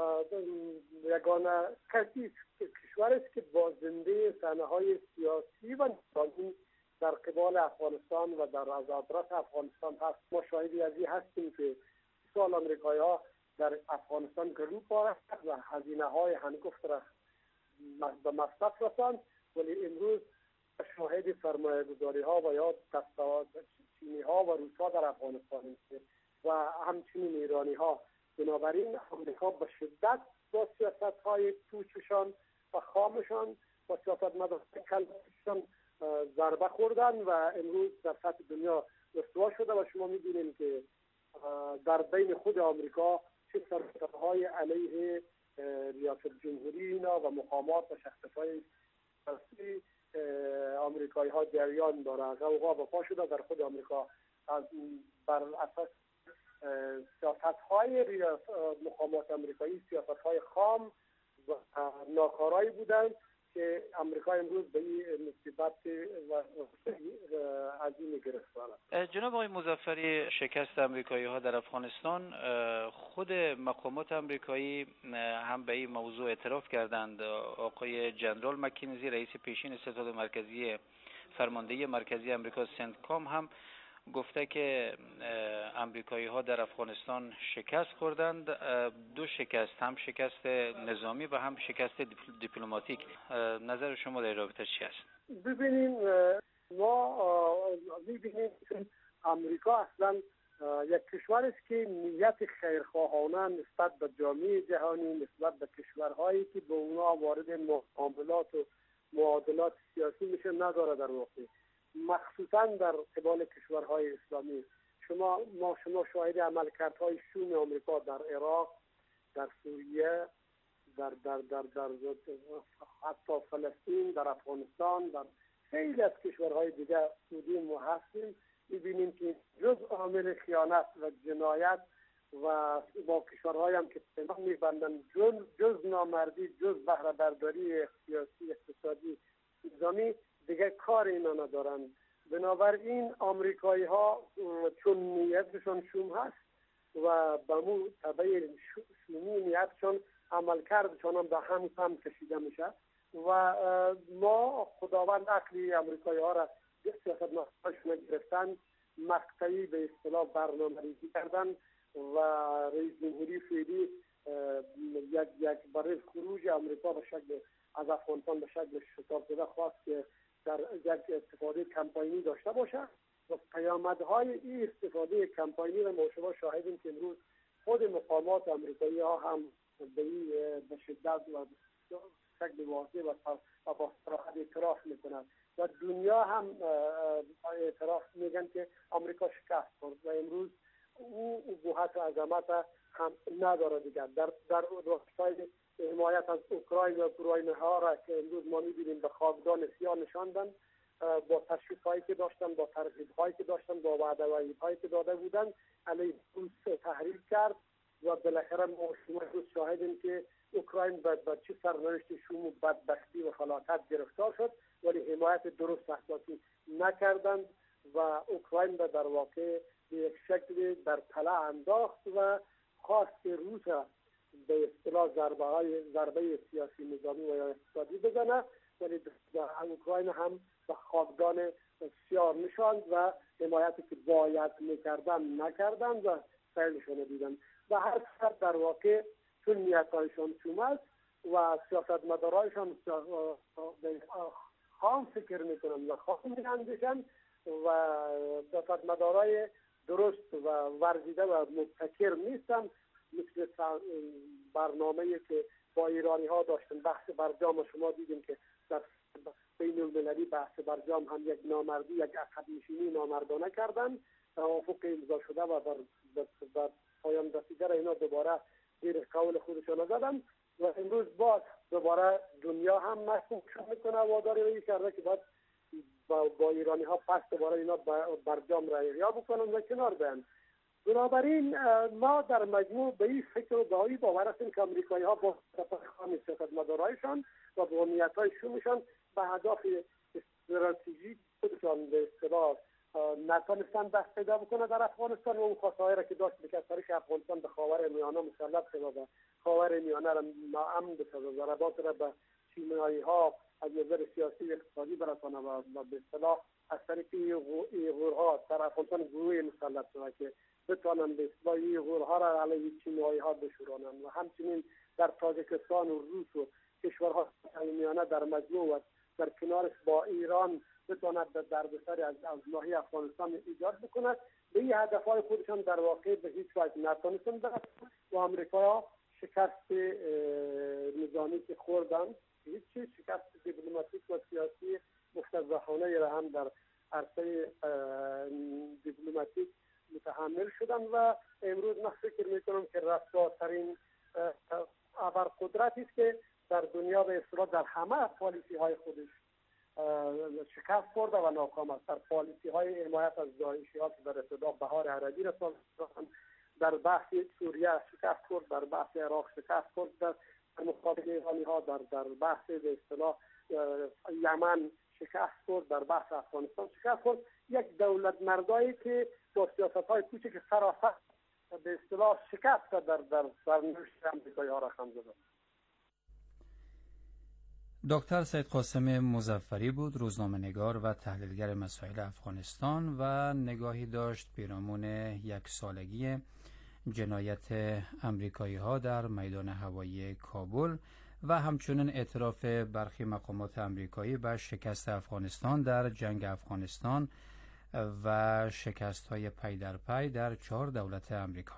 یگانه کشور است که بازنده صحنه های سیاسی و نظامی در قبال افغانستان و در آذادرس افغانستان هست. ما شاهدی از این هستیم که سال آمریکایی ها در افغانستان گلو پاره و هزینه های هنگفت را به مصرف رساند، ولی امروز شاهد سرمایه گذاری ها و یا دستاورد چینی ها و روس ها در افغانستان است و همچنین ایرانی ها. بنابراین آمریکا به شدت با سیاست های توچشان و خامشان و سیاست مدارک کلشان ضربه خوردن و امروز در سطح دنیا رسوا شده و شما می‌بینید که در بین خود آمریکا چه سرکوب‌های علیه ریاست جمهوری اینا و مقامات و شخصیت‌های سیاسی آمریکایی ها جریان داره. غوغا به پا شده در خود آمریکا بر اساس سیاست‌های مقامات آمریکایی، سیاست‌های خام و ناکارایی بودند که آمریکا امروز به این مصیبت عظیمی گرفتاره. جناب آقای مظفری، شکست آمریکایی ها در افغانستان، خود مقامات آمریکایی هم به این موضوع اعتراف کردند. آقای جنرال مکینزی رئیس پیشین ستاد مرکزی فرماندهی مرکزی آمریکا سنتکام هم گفته که آمریکایی ها در افغانستان شکست خوردند، دو شکست، هم شکست نظامی و هم شکست دیپلماتیک. نظر شما در رابطه چی است؟ ببینیم، ما می‌بینیم که آمریکا اصلا یک کشور است که نیت خیرخواهانه نسبت به جامعه جهانی، نسبت به کشورهایی که به اونا وارد معاملات و معادلات سیاسی میشه نداره. در واقع مخصوصا در قبال کشورهای اسلامی شما شاهد عملکردهای شوم آمریکا در عراق، در سوریه، در حتی فلسطین، در افغانستان، در خیلی از کشورهای دیگر بودیم و هستیم. می‌بینیم که جز عامل خیانت و جنایت و با کشورهایی هم که پیمان می‌بندن، جز نامردی، جز بهره برداری سیاسی، اقتصادی، نظامی، دیگه کار اینا ندارن. بنابراین آمریکایی ها چون نیتشون شوم هست و به مو طبع شومی نیتشون عمل کردشون هم به هم سم کشیده میشه و ما خداوند عقلی آمریکایی ها را به سیاست نهادشون گرفتن، مقطعی به اصطلاح برنامه‌ریزی کردن و رئیس جمهوری فعلی یک برای خروج امریکا به شکل از افغانستان به شکل شتاب زده خواست که در یک استفاده کمپاینی داشته باشه و پیامدهای این استفاده کمپاینی را ما شما شاهدیم که امروز خود مقامات امریکایی ها هم به شدت و شکل واضح و با صراحت اعتراف میکنند و دنیا هم اعتراف میگن که امریکا شکست خورد و امروز او ابهت و عظمت هم نداره دیگر. در راستای حمایت از اوکراین و اوکراینی ها را که امروز ما میبینیم به خاکدان سیاه نشاندن، با تشویق هایی که داشتن، با ترغیب هایی که داشتن، با وعده و وعید هایی که داده بودن علیه روس تحریک کرد و بالاخره ما شما شاهدیم که اوکراین به چه سرنوشت شوم و بدبختی و فلاکت گرفتار شد، ولی حمایت درست اساسی نکردند و اوکراین به در واقع به یک شکل در تله انداخت و خواست که روس به اصطلاح ضربه سیاسی نظامی و اقتصادی بزنه، ولی اوکراین هم به خاکدان سیاه نشاند و حمایتی که باید میکردن نکردن و فعلشون دیدن و هر فرد در واقع چون نیتایشان چوم است و سیاستمدارایشان خام فکر میکنن و خام میاندیشن و سیاستمدارای درست و ورزیده و مبتکر نیستن، مثل برنامه‌ای که با ایرانی ها داشتن بحث برجام. شما دیدیم که در بین المللی بحث برجام هم یک نامردی، یک عقب نشینی نامردانه کردن، توافق امضا شده و در پایان رسیده اینا دوباره زیر قول خودشان زدن و امروز باز دوباره دنیا هم مشکوک میکنه واداری کرده که باید با ایرانی ها پس دوباره اینا برجام را احیا بکنن و کنار بیان. بنابراین ما در مجموع به این فکر و به این باور هستیم که امریکایی ها با خام سیاستمدارایشان و با نیت‌های شومشان به اهداف استراتژیک خودشان به اصطلاح نتونستن دست پیدا بکنه در افغانستان و اون خواسته‌ای را که داشت به کسرش افغانستان به خاور میانه مسلط شد و خاور میانه را ناامن بسازد و ضربات را به چینایی ها از نظر سیاسی و اقتصادی برسانه و به اصطلاح از طریق ایغورها در افغانستان گروه مسلط شده که بتوانند به اصطلاح ایغورها را علیه چینایی ها بشورانند و همچنین در تاجیکستان و روس و کشورها میانه در مجموع و در کنارش با ایران بتواند به دردسر از ناحیه افغانستان ایجاد بکند. به این هدفهای خودشان در واقع به هیچ وجه نتونستن برسند و امریکا شکست نظامی که خوردن، هیچ شکست دیپلماتیک و سیاسی مفتضحانه را هم در عرصه دیپلماتیک متحمل شدن و امروز من فکر میکنم که رسواترین ابرقدرتی است که در دنیا به اصطلاح در همه پالیسی های خودش شکست خورده و ناکام است. در پالیسی های حمایت از داعشی ها که در ابتدا بهار عربی را ساختند، در بحث سوریه شکست خورد، در بحث عراق شکست خورد، در مقابل ایرانی ها در بحث به اصطلاح یمن شکست خورد، در بحث افغانستان شکست خورد. یک دولت مردایی که با سیاست های کوچک سراسر به اصطلاح شکست در سرنوشت امریکایی ها را خم زد. دکتر سید قاسم مظفری بود، روزنامه‌نگار و تحلیلگر مسائل افغانستان و نگاهی داشت پیرامون یک سالگی جنایت امریکایی ها در میدان هوایی کابل و همچنین اعتراف برخی مقامات امریکایی به شکست افغانستان در جنگ افغانستان و شکست های پی در پی در 4 دولت امریکا.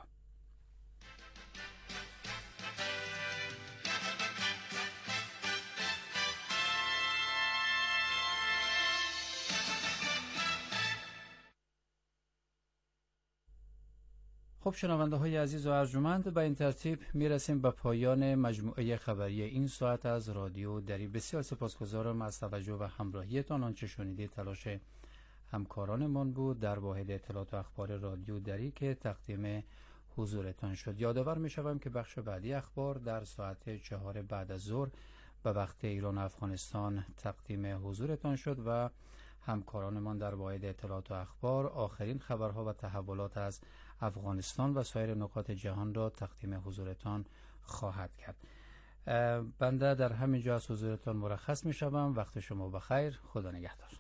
خب شنونده های عزیز و ارجمند، به این ترتیب می رسیم به پایان مجموعه خبری این ساعت از رادیو دری. بسیار سپاسگزارم از توجه و همراهیتان. آنچه شنیدید تلاش همکارانمان بود در واحد اطلاعات و اخبار رادیو دری که تقدیم حضورتان شد. یادآور می شوم که بخش بعدی اخبار در ساعت 4 بعد از ظهر به وقت ایران و افغانستان تقدیم حضورتان شد و همکارانمان در واحد اطلاعات و اخبار آخرین خبرها و تحولات از افغانستان و سایر نقاط جهان را تقدیم حضورتان خواهد کرد. بنده در همین جا از حضورتان مرخص می شوم. وقت شما بخیر. خدا نگهدار.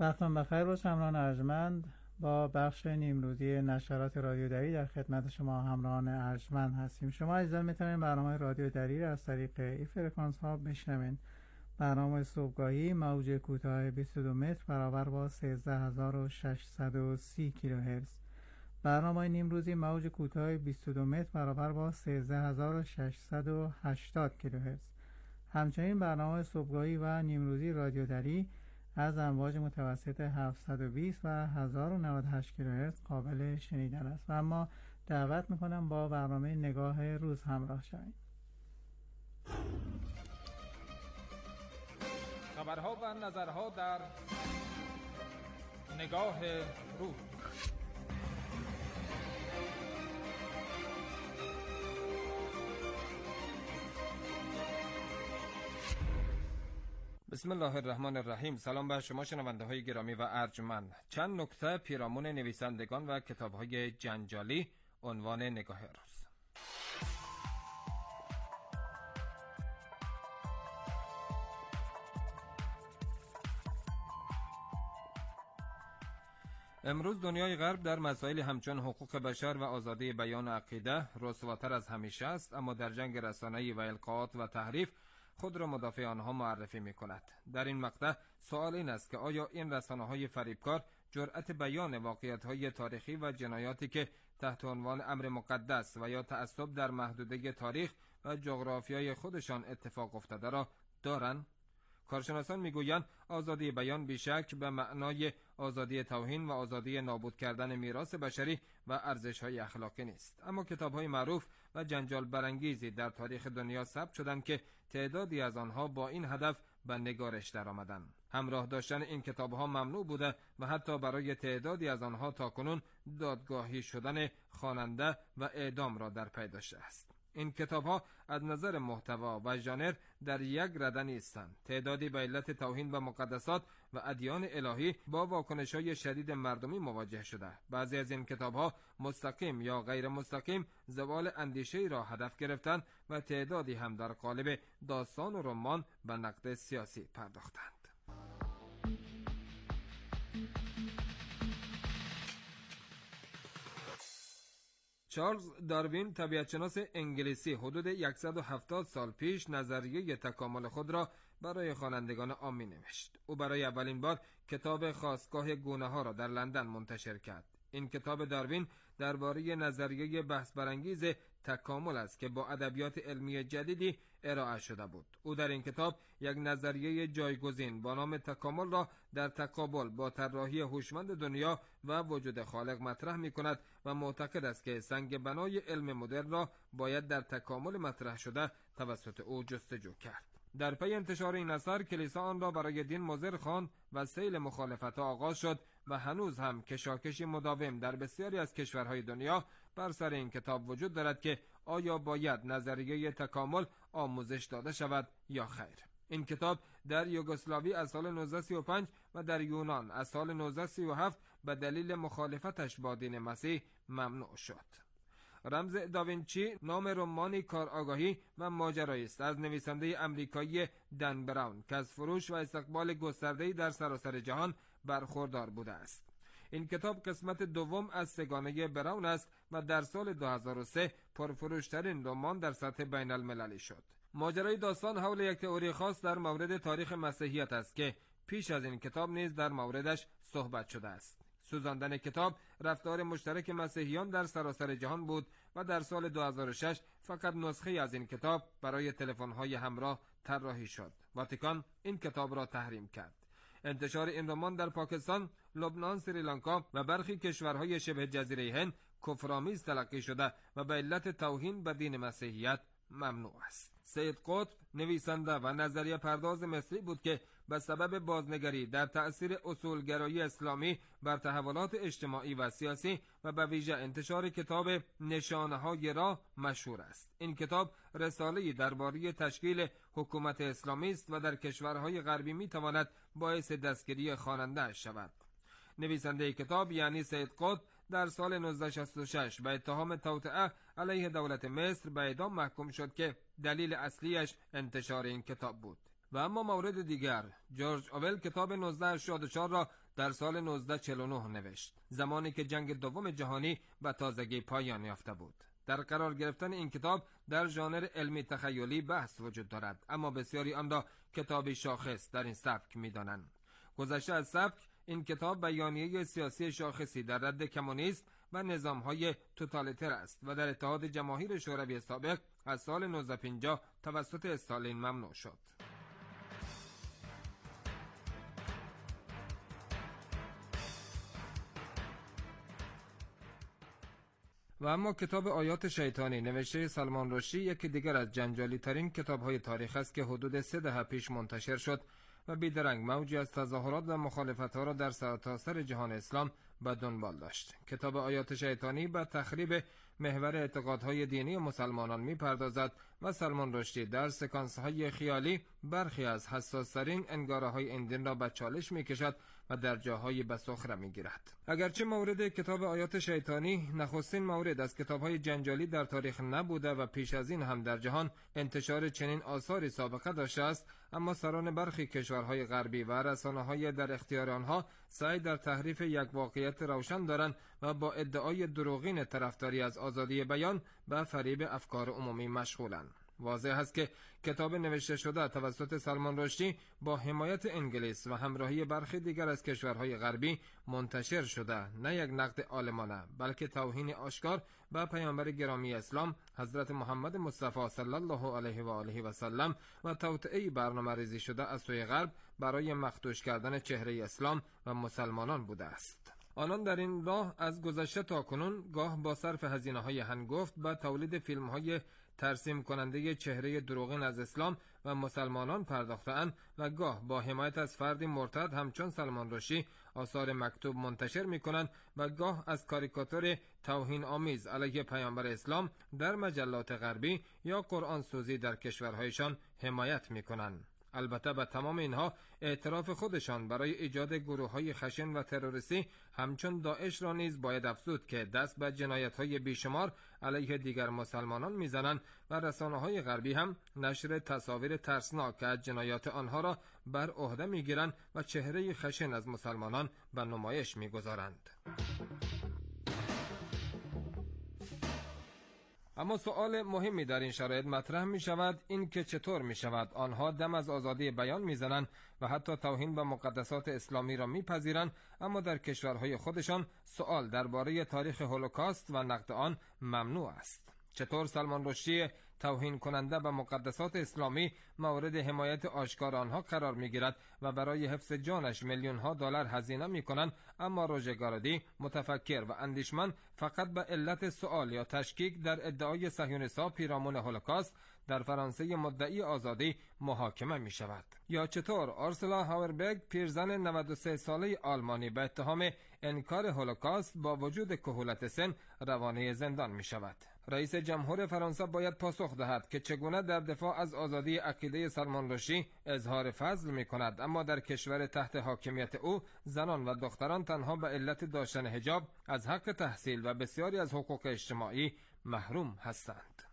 وقتتون بخیر باشه همراهان ارجمند. با بخش نیمروزی نشرات رادیو دری در خدمت شما همراهان ارجمند هستیم. شما عزیزان میتونید برنامه رادیو دری را از طریق این فرکانس ها بشنوید. برنامه صبحگاهی موج کوتاه 22 متر برابر با 13630 کیلوهرتز. برنامه نیمروزی موج کوتاه 22 متر برابر با 13680 کیلوهرتز. همچنین برنامه صبحگاهی و نیمروزی رادیو دری از امواج متوسط 720 و 1098 کیلوهرتز قابل شنیدن است. و اما دعوت میکنم با برنامه نگاه روز همراه شوید. خبرها و نظرها در نگاه روز. بسم الله الرحمن الرحیم. سلام بر شما شنونده های گرامی و ارجمند. چند نکته پیرامون نویسندگان و کتاب های جنجالی، عنوان نگاه روز. امروز دنیای غرب در مسائل همچون حقوق بشر و آزادی بیان عقیده رسواتر از همیشه است، اما در جنگ رسانه‌ای و القاءات و تحریف خود را مدافع آنها معرفی می کند. در این مقطع سوال این است که آیا این رسانه‌های فریبکار جرأت بیان واقعیت‌های تاریخی و جنایاتی که تحت عنوان امر مقدس و یا تعصب در محدوده تاریخ و جغرافیای خودشان اتفاق افتاده را دارند؟ کارشناسان میگویند آزادی بیان بیشک به معنای آزادی توهین و آزادی نابود کردن میراث بشری و ارزش‌های اخلاقی نیست، اما کتاب‌های معروف و جنجال برانگیزی در تاریخ دنیا ثبت شدند که تعدادی از آنها با این هدف به نگارش درآمدند. همراه داشتن این کتاب‌ها ممنوع بوده و حتی برای تعدادی از آنها تاکنون دادگاهی شدن خواننده و اعدام را در پی داشته است. این کتاب‌ها از نظر محتوا و ژانر در یک رده نیستند. تعدادی به علت توهین به مقدسات و ادیان الهی با واکنش‌های شدید مردمی مواجه شده. بعضی از این کتاب‌ها مستقیم یا غیر مستقیم زوال اندیشه‌ای را هدف گرفتند و تعدادی هم در قالب داستان و رمان به نقد سیاسی پرداختند. چارلز داروین، طبیعتشناس انگلیسی، حدود 170 سال پیش نظریه تکامل خود را برای خوانندگان عامی نوشت. او برای اولین بار کتاب خاستگاه گونه‌ها را در لندن منتشر کرد. این کتاب داروین درباره نظریه بحث برانگیز تکامل است که با ادبیات علمی جدیدی ارائه شده بود. او در این کتاب یک نظریه جایگزین با نام تکامل را در تقابل با طراحی هوشمند دنیا و وجود خالق مطرح می‌کند و معتقد است که سنگ بنای علم مدرن را باید در تکامل مطرح شده توسط او جستجو کرد. در پی انتشار این اثر کلیسا آن را برای دین مضر خواند و سیل مخالفت‌ها آغاز شد و هنوز هم کشاکشی مداوم در بسیاری از کشورهای دنیا بر سر این کتاب وجود دارد که آیا باید نظریه تکامل آموزش داده شود یا خیر. این کتاب در یوگسلاوی از سال 1935 و در یونان از سال 1937 به دلیل مخالفتش با دین مسیح ممنوع شد. رمز داوینچی نام رمانی کارآگاهی و ماجرایی است از نویسنده امریکایی دن براون که از فروش و استقبال گسترده‌ای در سراسر جهان برخوردار بوده است. این کتاب قسمت دوم از سگانه براون است و در سال 2003 پرفروشترین رمان در سطح بین المللی شد. ماجرای داستان حول یک تئوری خاص در مورد تاریخ مسیحیت است که پیش از این کتاب نیز در موردش صحبت شده است. سوزاندن کتاب رفتار مشترک مسیحیان در سراسر جهان بود و در سال 2006 فقط نسخه از این کتاب برای تلفن‌های همراه طراحی شد. واتیکان این کتاب را تحریم کرد. انتشار این رمان در پاکستان، لبنان، سریلانکا و برخی کشورهای شبه جزیره هند کفرآمیز تلقی شده و به علت توهین به دین مسیحیت ممنوع است. سید قطب نویسنده و نظریه پرداز مصری بود که به سبب بازنگری در تأثیر اصولگرایی اسلامی بر تحولات اجتماعی و سیاسی و به ویژه انتشار کتاب نشانه‌های راه مشهور است. این کتاب رساله‌ای درباره تشکیل حکومت اسلامی است و در کشورهای غربی می‌تواند باعث دستگیری خواننده شود. نویسنده کتاب یعنی سید قطب در سال 1966 به اتهام توطئه علیه دولت مصر به اعدام محکوم شد که دلیل اصلیش انتشار این کتاب بود. و اما مورد دیگر، جورج اوول کتاب 1984 را در سال 1949 نوشت، زمانی که جنگ دوم جهانی به تازگی پایان یافته بود. در قرار گرفتن این کتاب در ژانر علمی تخیلی بحث وجود دارد، اما بسیاری آن را کتابی شاخص در این سبک می‌دانند. گذشته از سبک، این کتاب بیانیه سیاسی شاخصی در رد کمونیسم و نظام‌های توتالیتر است و در اتحاد جماهیر شوروی سابق از سال 1950 توسط استالین ممنوع شد. و اما کتاب آیات شیطانی نوشته سلمان رشدی یکی دیگر از جنجالی ترین کتاب های تاریخ است که حدود 3 دهه پیش منتشر شد و بیدرنگ موجی از تظاهرات و مخالفت ها را در سرتاسر جهان اسلام به دنبال داشت. کتاب آیات شیطانی به تخریب محور اعتقادهای دینی مسلمانان می پردازد و سلمان رشدی در سکانس های خیالی برخی از حساسترین انگاره های این دین را به چالش می کشد و در جاهای به سخره می گیرد. اگرچه مورد کتاب آیات شیطانی نخستین مورد از کتاب های جنجالی در تاریخ نبوده و پیش از این هم در جهان انتشار چنین آثاری سابقه داشته است، اما سران برخی کشورهای غربی و رسانه‌های در اختیار آنها سعی در تحریف یک واقعیت روشن دارند و با ادعای دروغین طرفداری از آزادی بیان به فریب افکار عمومی مشغولند. واضح است که کتاب نوشته شده توسط سلمان رشدی با حمایت انگلیس و همراهی برخی دیگر از کشورهای غربی منتشر شده، نه یک نقد عالمانه بلکه توهین آشکار به پیامبر گرامی اسلام حضرت محمد مصطفی صلی الله علیه و آله و سلم و توطئه برنامه‌ریزی شده از سوی غرب برای مخدوش کردن چهره اسلام و مسلمانان بوده است. آنان در این راه از گذشته تا کنون گاه با صرف هزینه‌های هنگفت به تولید فیلم‌های ترسیم کننده چهره دروغین از اسلام و مسلمانان پرداخته‌اند و گاه با حمایت از فردی مرتد همچون سلمان رشدی آثار مکتوب منتشر می‌کنند و گاه از کاریکاتور توهین آمیز علیه پیامبر اسلام در مجلات غربی یا قرآن سوزی در کشورهایشان حمایت می‌کنند. البته به تمام اینها اعتراف خودشان برای ایجاد گروه‌های خشن و تروریستی همچون داعش را نیز باید افزود که دست به جنایت‌های بیشمار علیه دیگر مسلمانان می‌زنند و رسانه‌های غربی هم نشر تصاویر ترسناک از جنایات آنها را بر عهده می‌گیرند و چهره خشن از مسلمانان به نمایش می‌گذارند. اما سؤال مهمی در این شرایط مطرح می شود، این که چطور می شود آنها دم از آزادی بیان می زنند و حتی توهین به مقدسات اسلامی را می پذیرند، اما در کشورهای خودشان سؤال درباره تاریخ هولوکاست و نقد آن ممنوع است. چطور سلمان رشدی توهین کننده به مقدسات اسلامی مورد حمایت آشکار آنها قرار می گیرد و برای حفظ جانش میلیون ها دلار هزینه می کنند، اما روژه گاردی متفکر و اندیشمند فقط به علت سؤال یا تشکیک در ادعای صهیونیست‌ها پیرامون هولوکاست در فرانسه مدعی آزادی محاکمه می شود. یا چطور آرسلا هاوربرگ پیرزن 93 ساله آلمانی به اتهام انکار هولوکاست با وجود کهولت سن روانه زندان می شود. رئیس جمهور فرانسه باید پاسخ دهد که چگونه در دفاع از آزادی عقیده سلمان رشدی اظهار فضل می کند، اما در کشور تحت حاکمیت او زنان و دختران تنها به علت داشتن حجاب از حق تحصیل و بسیاری از حقوق اجتماعی محروم هستند.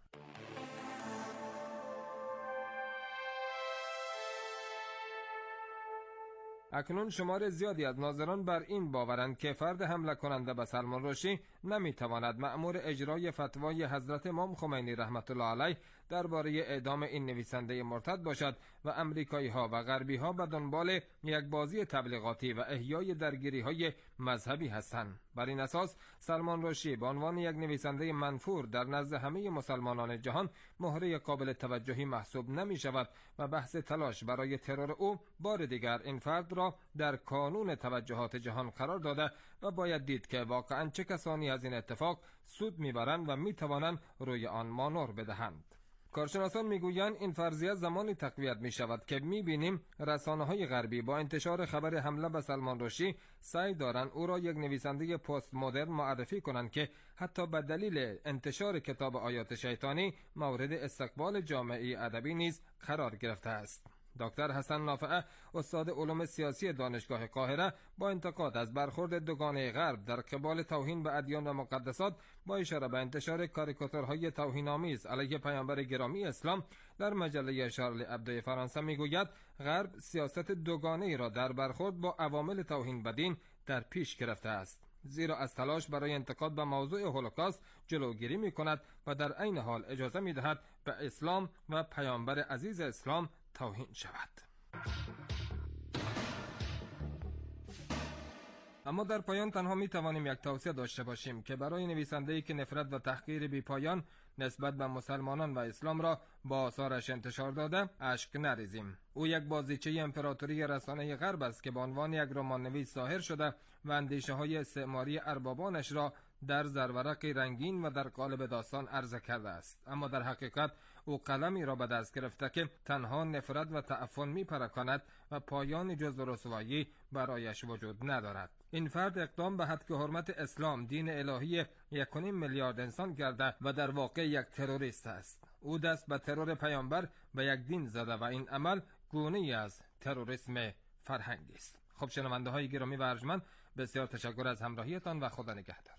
اکنون شمار زیادی از ناظران بر این باورند که فرد حمله کننده به سلمان رشدی نمیتواند مأمور اجرای فتوای حضرت امام خمینی رحمت الله علیه درباره اعدام این نویسنده مرتد باشد و امریکایی ها و غربی ها به دنبال یک بازی تبلیغاتی و احیای درگیری های مذهبی هستند. بر این اساس سلمان رشدی به عنوان یک نویسنده منفور در نزد همه مسلمانان جهان مهره قابل توجهی محسوب نمی شود و بحث تلاش برای ترور او بار دیگر این فرد را در کانون توجهات جهان قرار داده و باید دید که واقعا چه کسانی از این اتفاق سود میبرند و میتوانند روی آن مانور بدهند. کارشناسان میگویند این فرضیه زمانی تقویت می شود که میبینیم رسانه‌های غربی با انتشار خبر حمله به سلمان رشدی سعی دارند او را یک نویسنده پست مدرن معرفی کنند که حتی به دلیل انتشار کتاب آیات شیطانی مورد استقبال جامعه ادبی نیز قرار گرفته است. دکتر حسن نافعه استاد علوم سیاسی دانشگاه قاهره با انتقاد از برخورد دوگانه غرب در قبال توهین به ادیان و مقدسات با اشاره به انتشار کاریکاتورهای توهین‌آمیز علیه پیامبر گرامی اسلام در مجله شارل ابدو فرانسه میگوید غرب سیاست دوگانه‌ای را در برخورد با عوامل توهین به دین در پیش گرفته است، زیرا از تلاش برای انتقاد به موضوع هولوکاست جلوگیری می‌کند و در عین حال اجازه می‌دهد به اسلام و پیامبر عزیز اسلام توهین شود. اما در پایان تنها می توانیم یک توصیه داشته باشیم که برای نویسنده‌ای که نفرت و تحقیر بی پایان نسبت به مسلمانان و اسلام را با آثارش انتشار داده اشک نریزیم. او یک بازیچه امپراتوری رسانه غرب است که به عنوان یک رمان نویس ظاهر شده و اندیشه های استعماری اربابانش را در زرورقی رنگین و در قالب داستان عرضه کرده است، اما در حقیقت او قلمی را به دست گرفته که تنها نفرت و تعفن می پراکند و پایان جز رسوایی برایش وجود ندارد. این فرد اقدام به حد که حرمت اسلام دین الهی 1.5 میلیارد انسان کرده و در واقع یک تروریست است. او دست به ترور پیامبر و یک دین زده و این عمل گونه‌ای از تروریسم فرهنگی است. خب شنونده های گرامی و ارجمند، بسیار تشکر از همراهیتان و خدا نگهدار.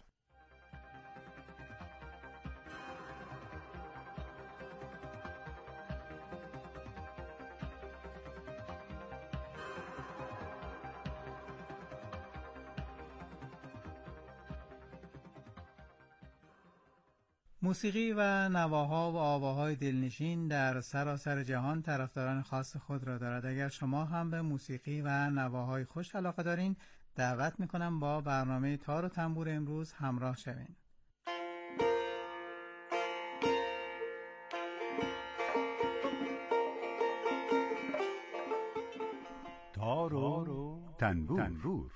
موسیقی و نواها و آواهای دلنشین در سراسر جهان طرفداران خاص خود را دارد. اگر شما هم به موسیقی و نواهای خوش علاقه دارین، دعوت میکنم با برنامه تار و تنبور امروز همراه شوین. تار و تنبور.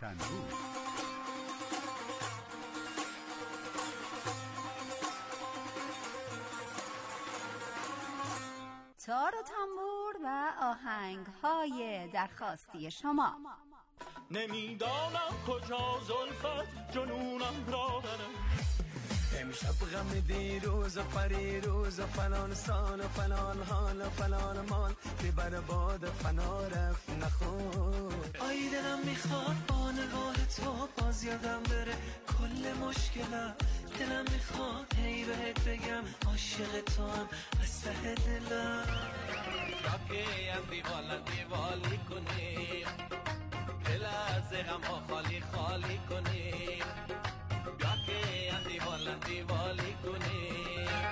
تار و تنبور و آهنگ‌های درخواستی شما. نمیدانم کجا زلفت جنونم را برم، امشب غم دیروز و پریروز و فلان سال و فلان حال و فلان مال ببر باد فنا رفت نخور. آی دلم میخواد با نگاه تو باز یادم بره کل مشکلم، دلم میخواد هی بهت بگم عاشق تو هم از ته دلم. راکی هم دیوالی کنیم، دل از غم ها خالی خالی کنیم، راکی هم دیوالی کنیم.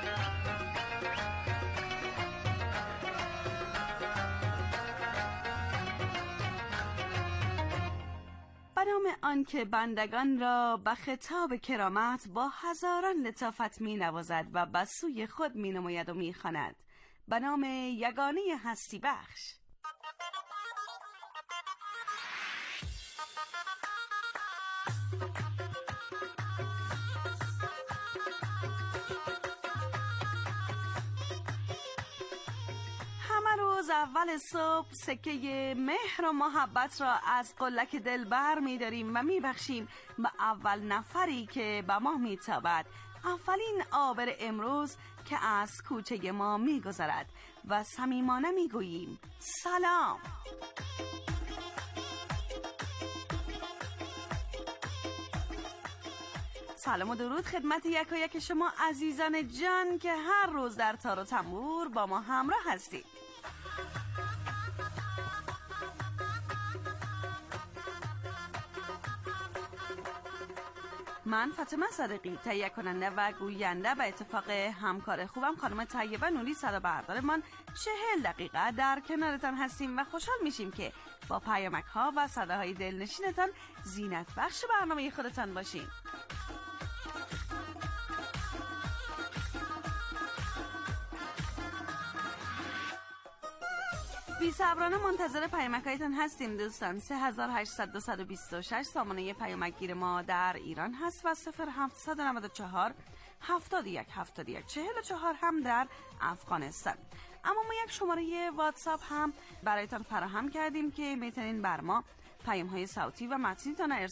به نام آن که بندگان را به خطاب کرامت با هزاران لطافت می نوازد و به سوی خود می نماید و می خواند، به نام یگانه هستی بخش. روز اول صبح سکه مهر و محبت را از قلک دلبر می داریم و می بخشیم به اول نفری که به ما می تابد، اولین عابر امروز که از کوچه ما می گذرد و صمیمانه می گوییم سلام. سلام و درود خدمت یکایک شما عزیزان جان که هر روز در تار و تنبور با ما همراه هستید. من فاطمه صادقی، تهیه کننده و گوینده به اتفاق همکار خوبم خانم طیبه نوری صدا بردارمان 40 دقیقه در کنارتان هستیم و خوشحال میشیم که با پیامک ها و صداهای دلنشینتان زینت بخش برنامه خودتان باشین. بی صبرانه منتظر پیامک‌هایتان هستیم دوستان. 3800 سامانه پیامکگیر ما در ایران هست و 0794 71 71 44 هم در افغانستان. اما ما یک شماره واتساپ هم برایتان فراهم کردیم که میتونین بر ما پیام‌های صوتی و متنیتان ارسال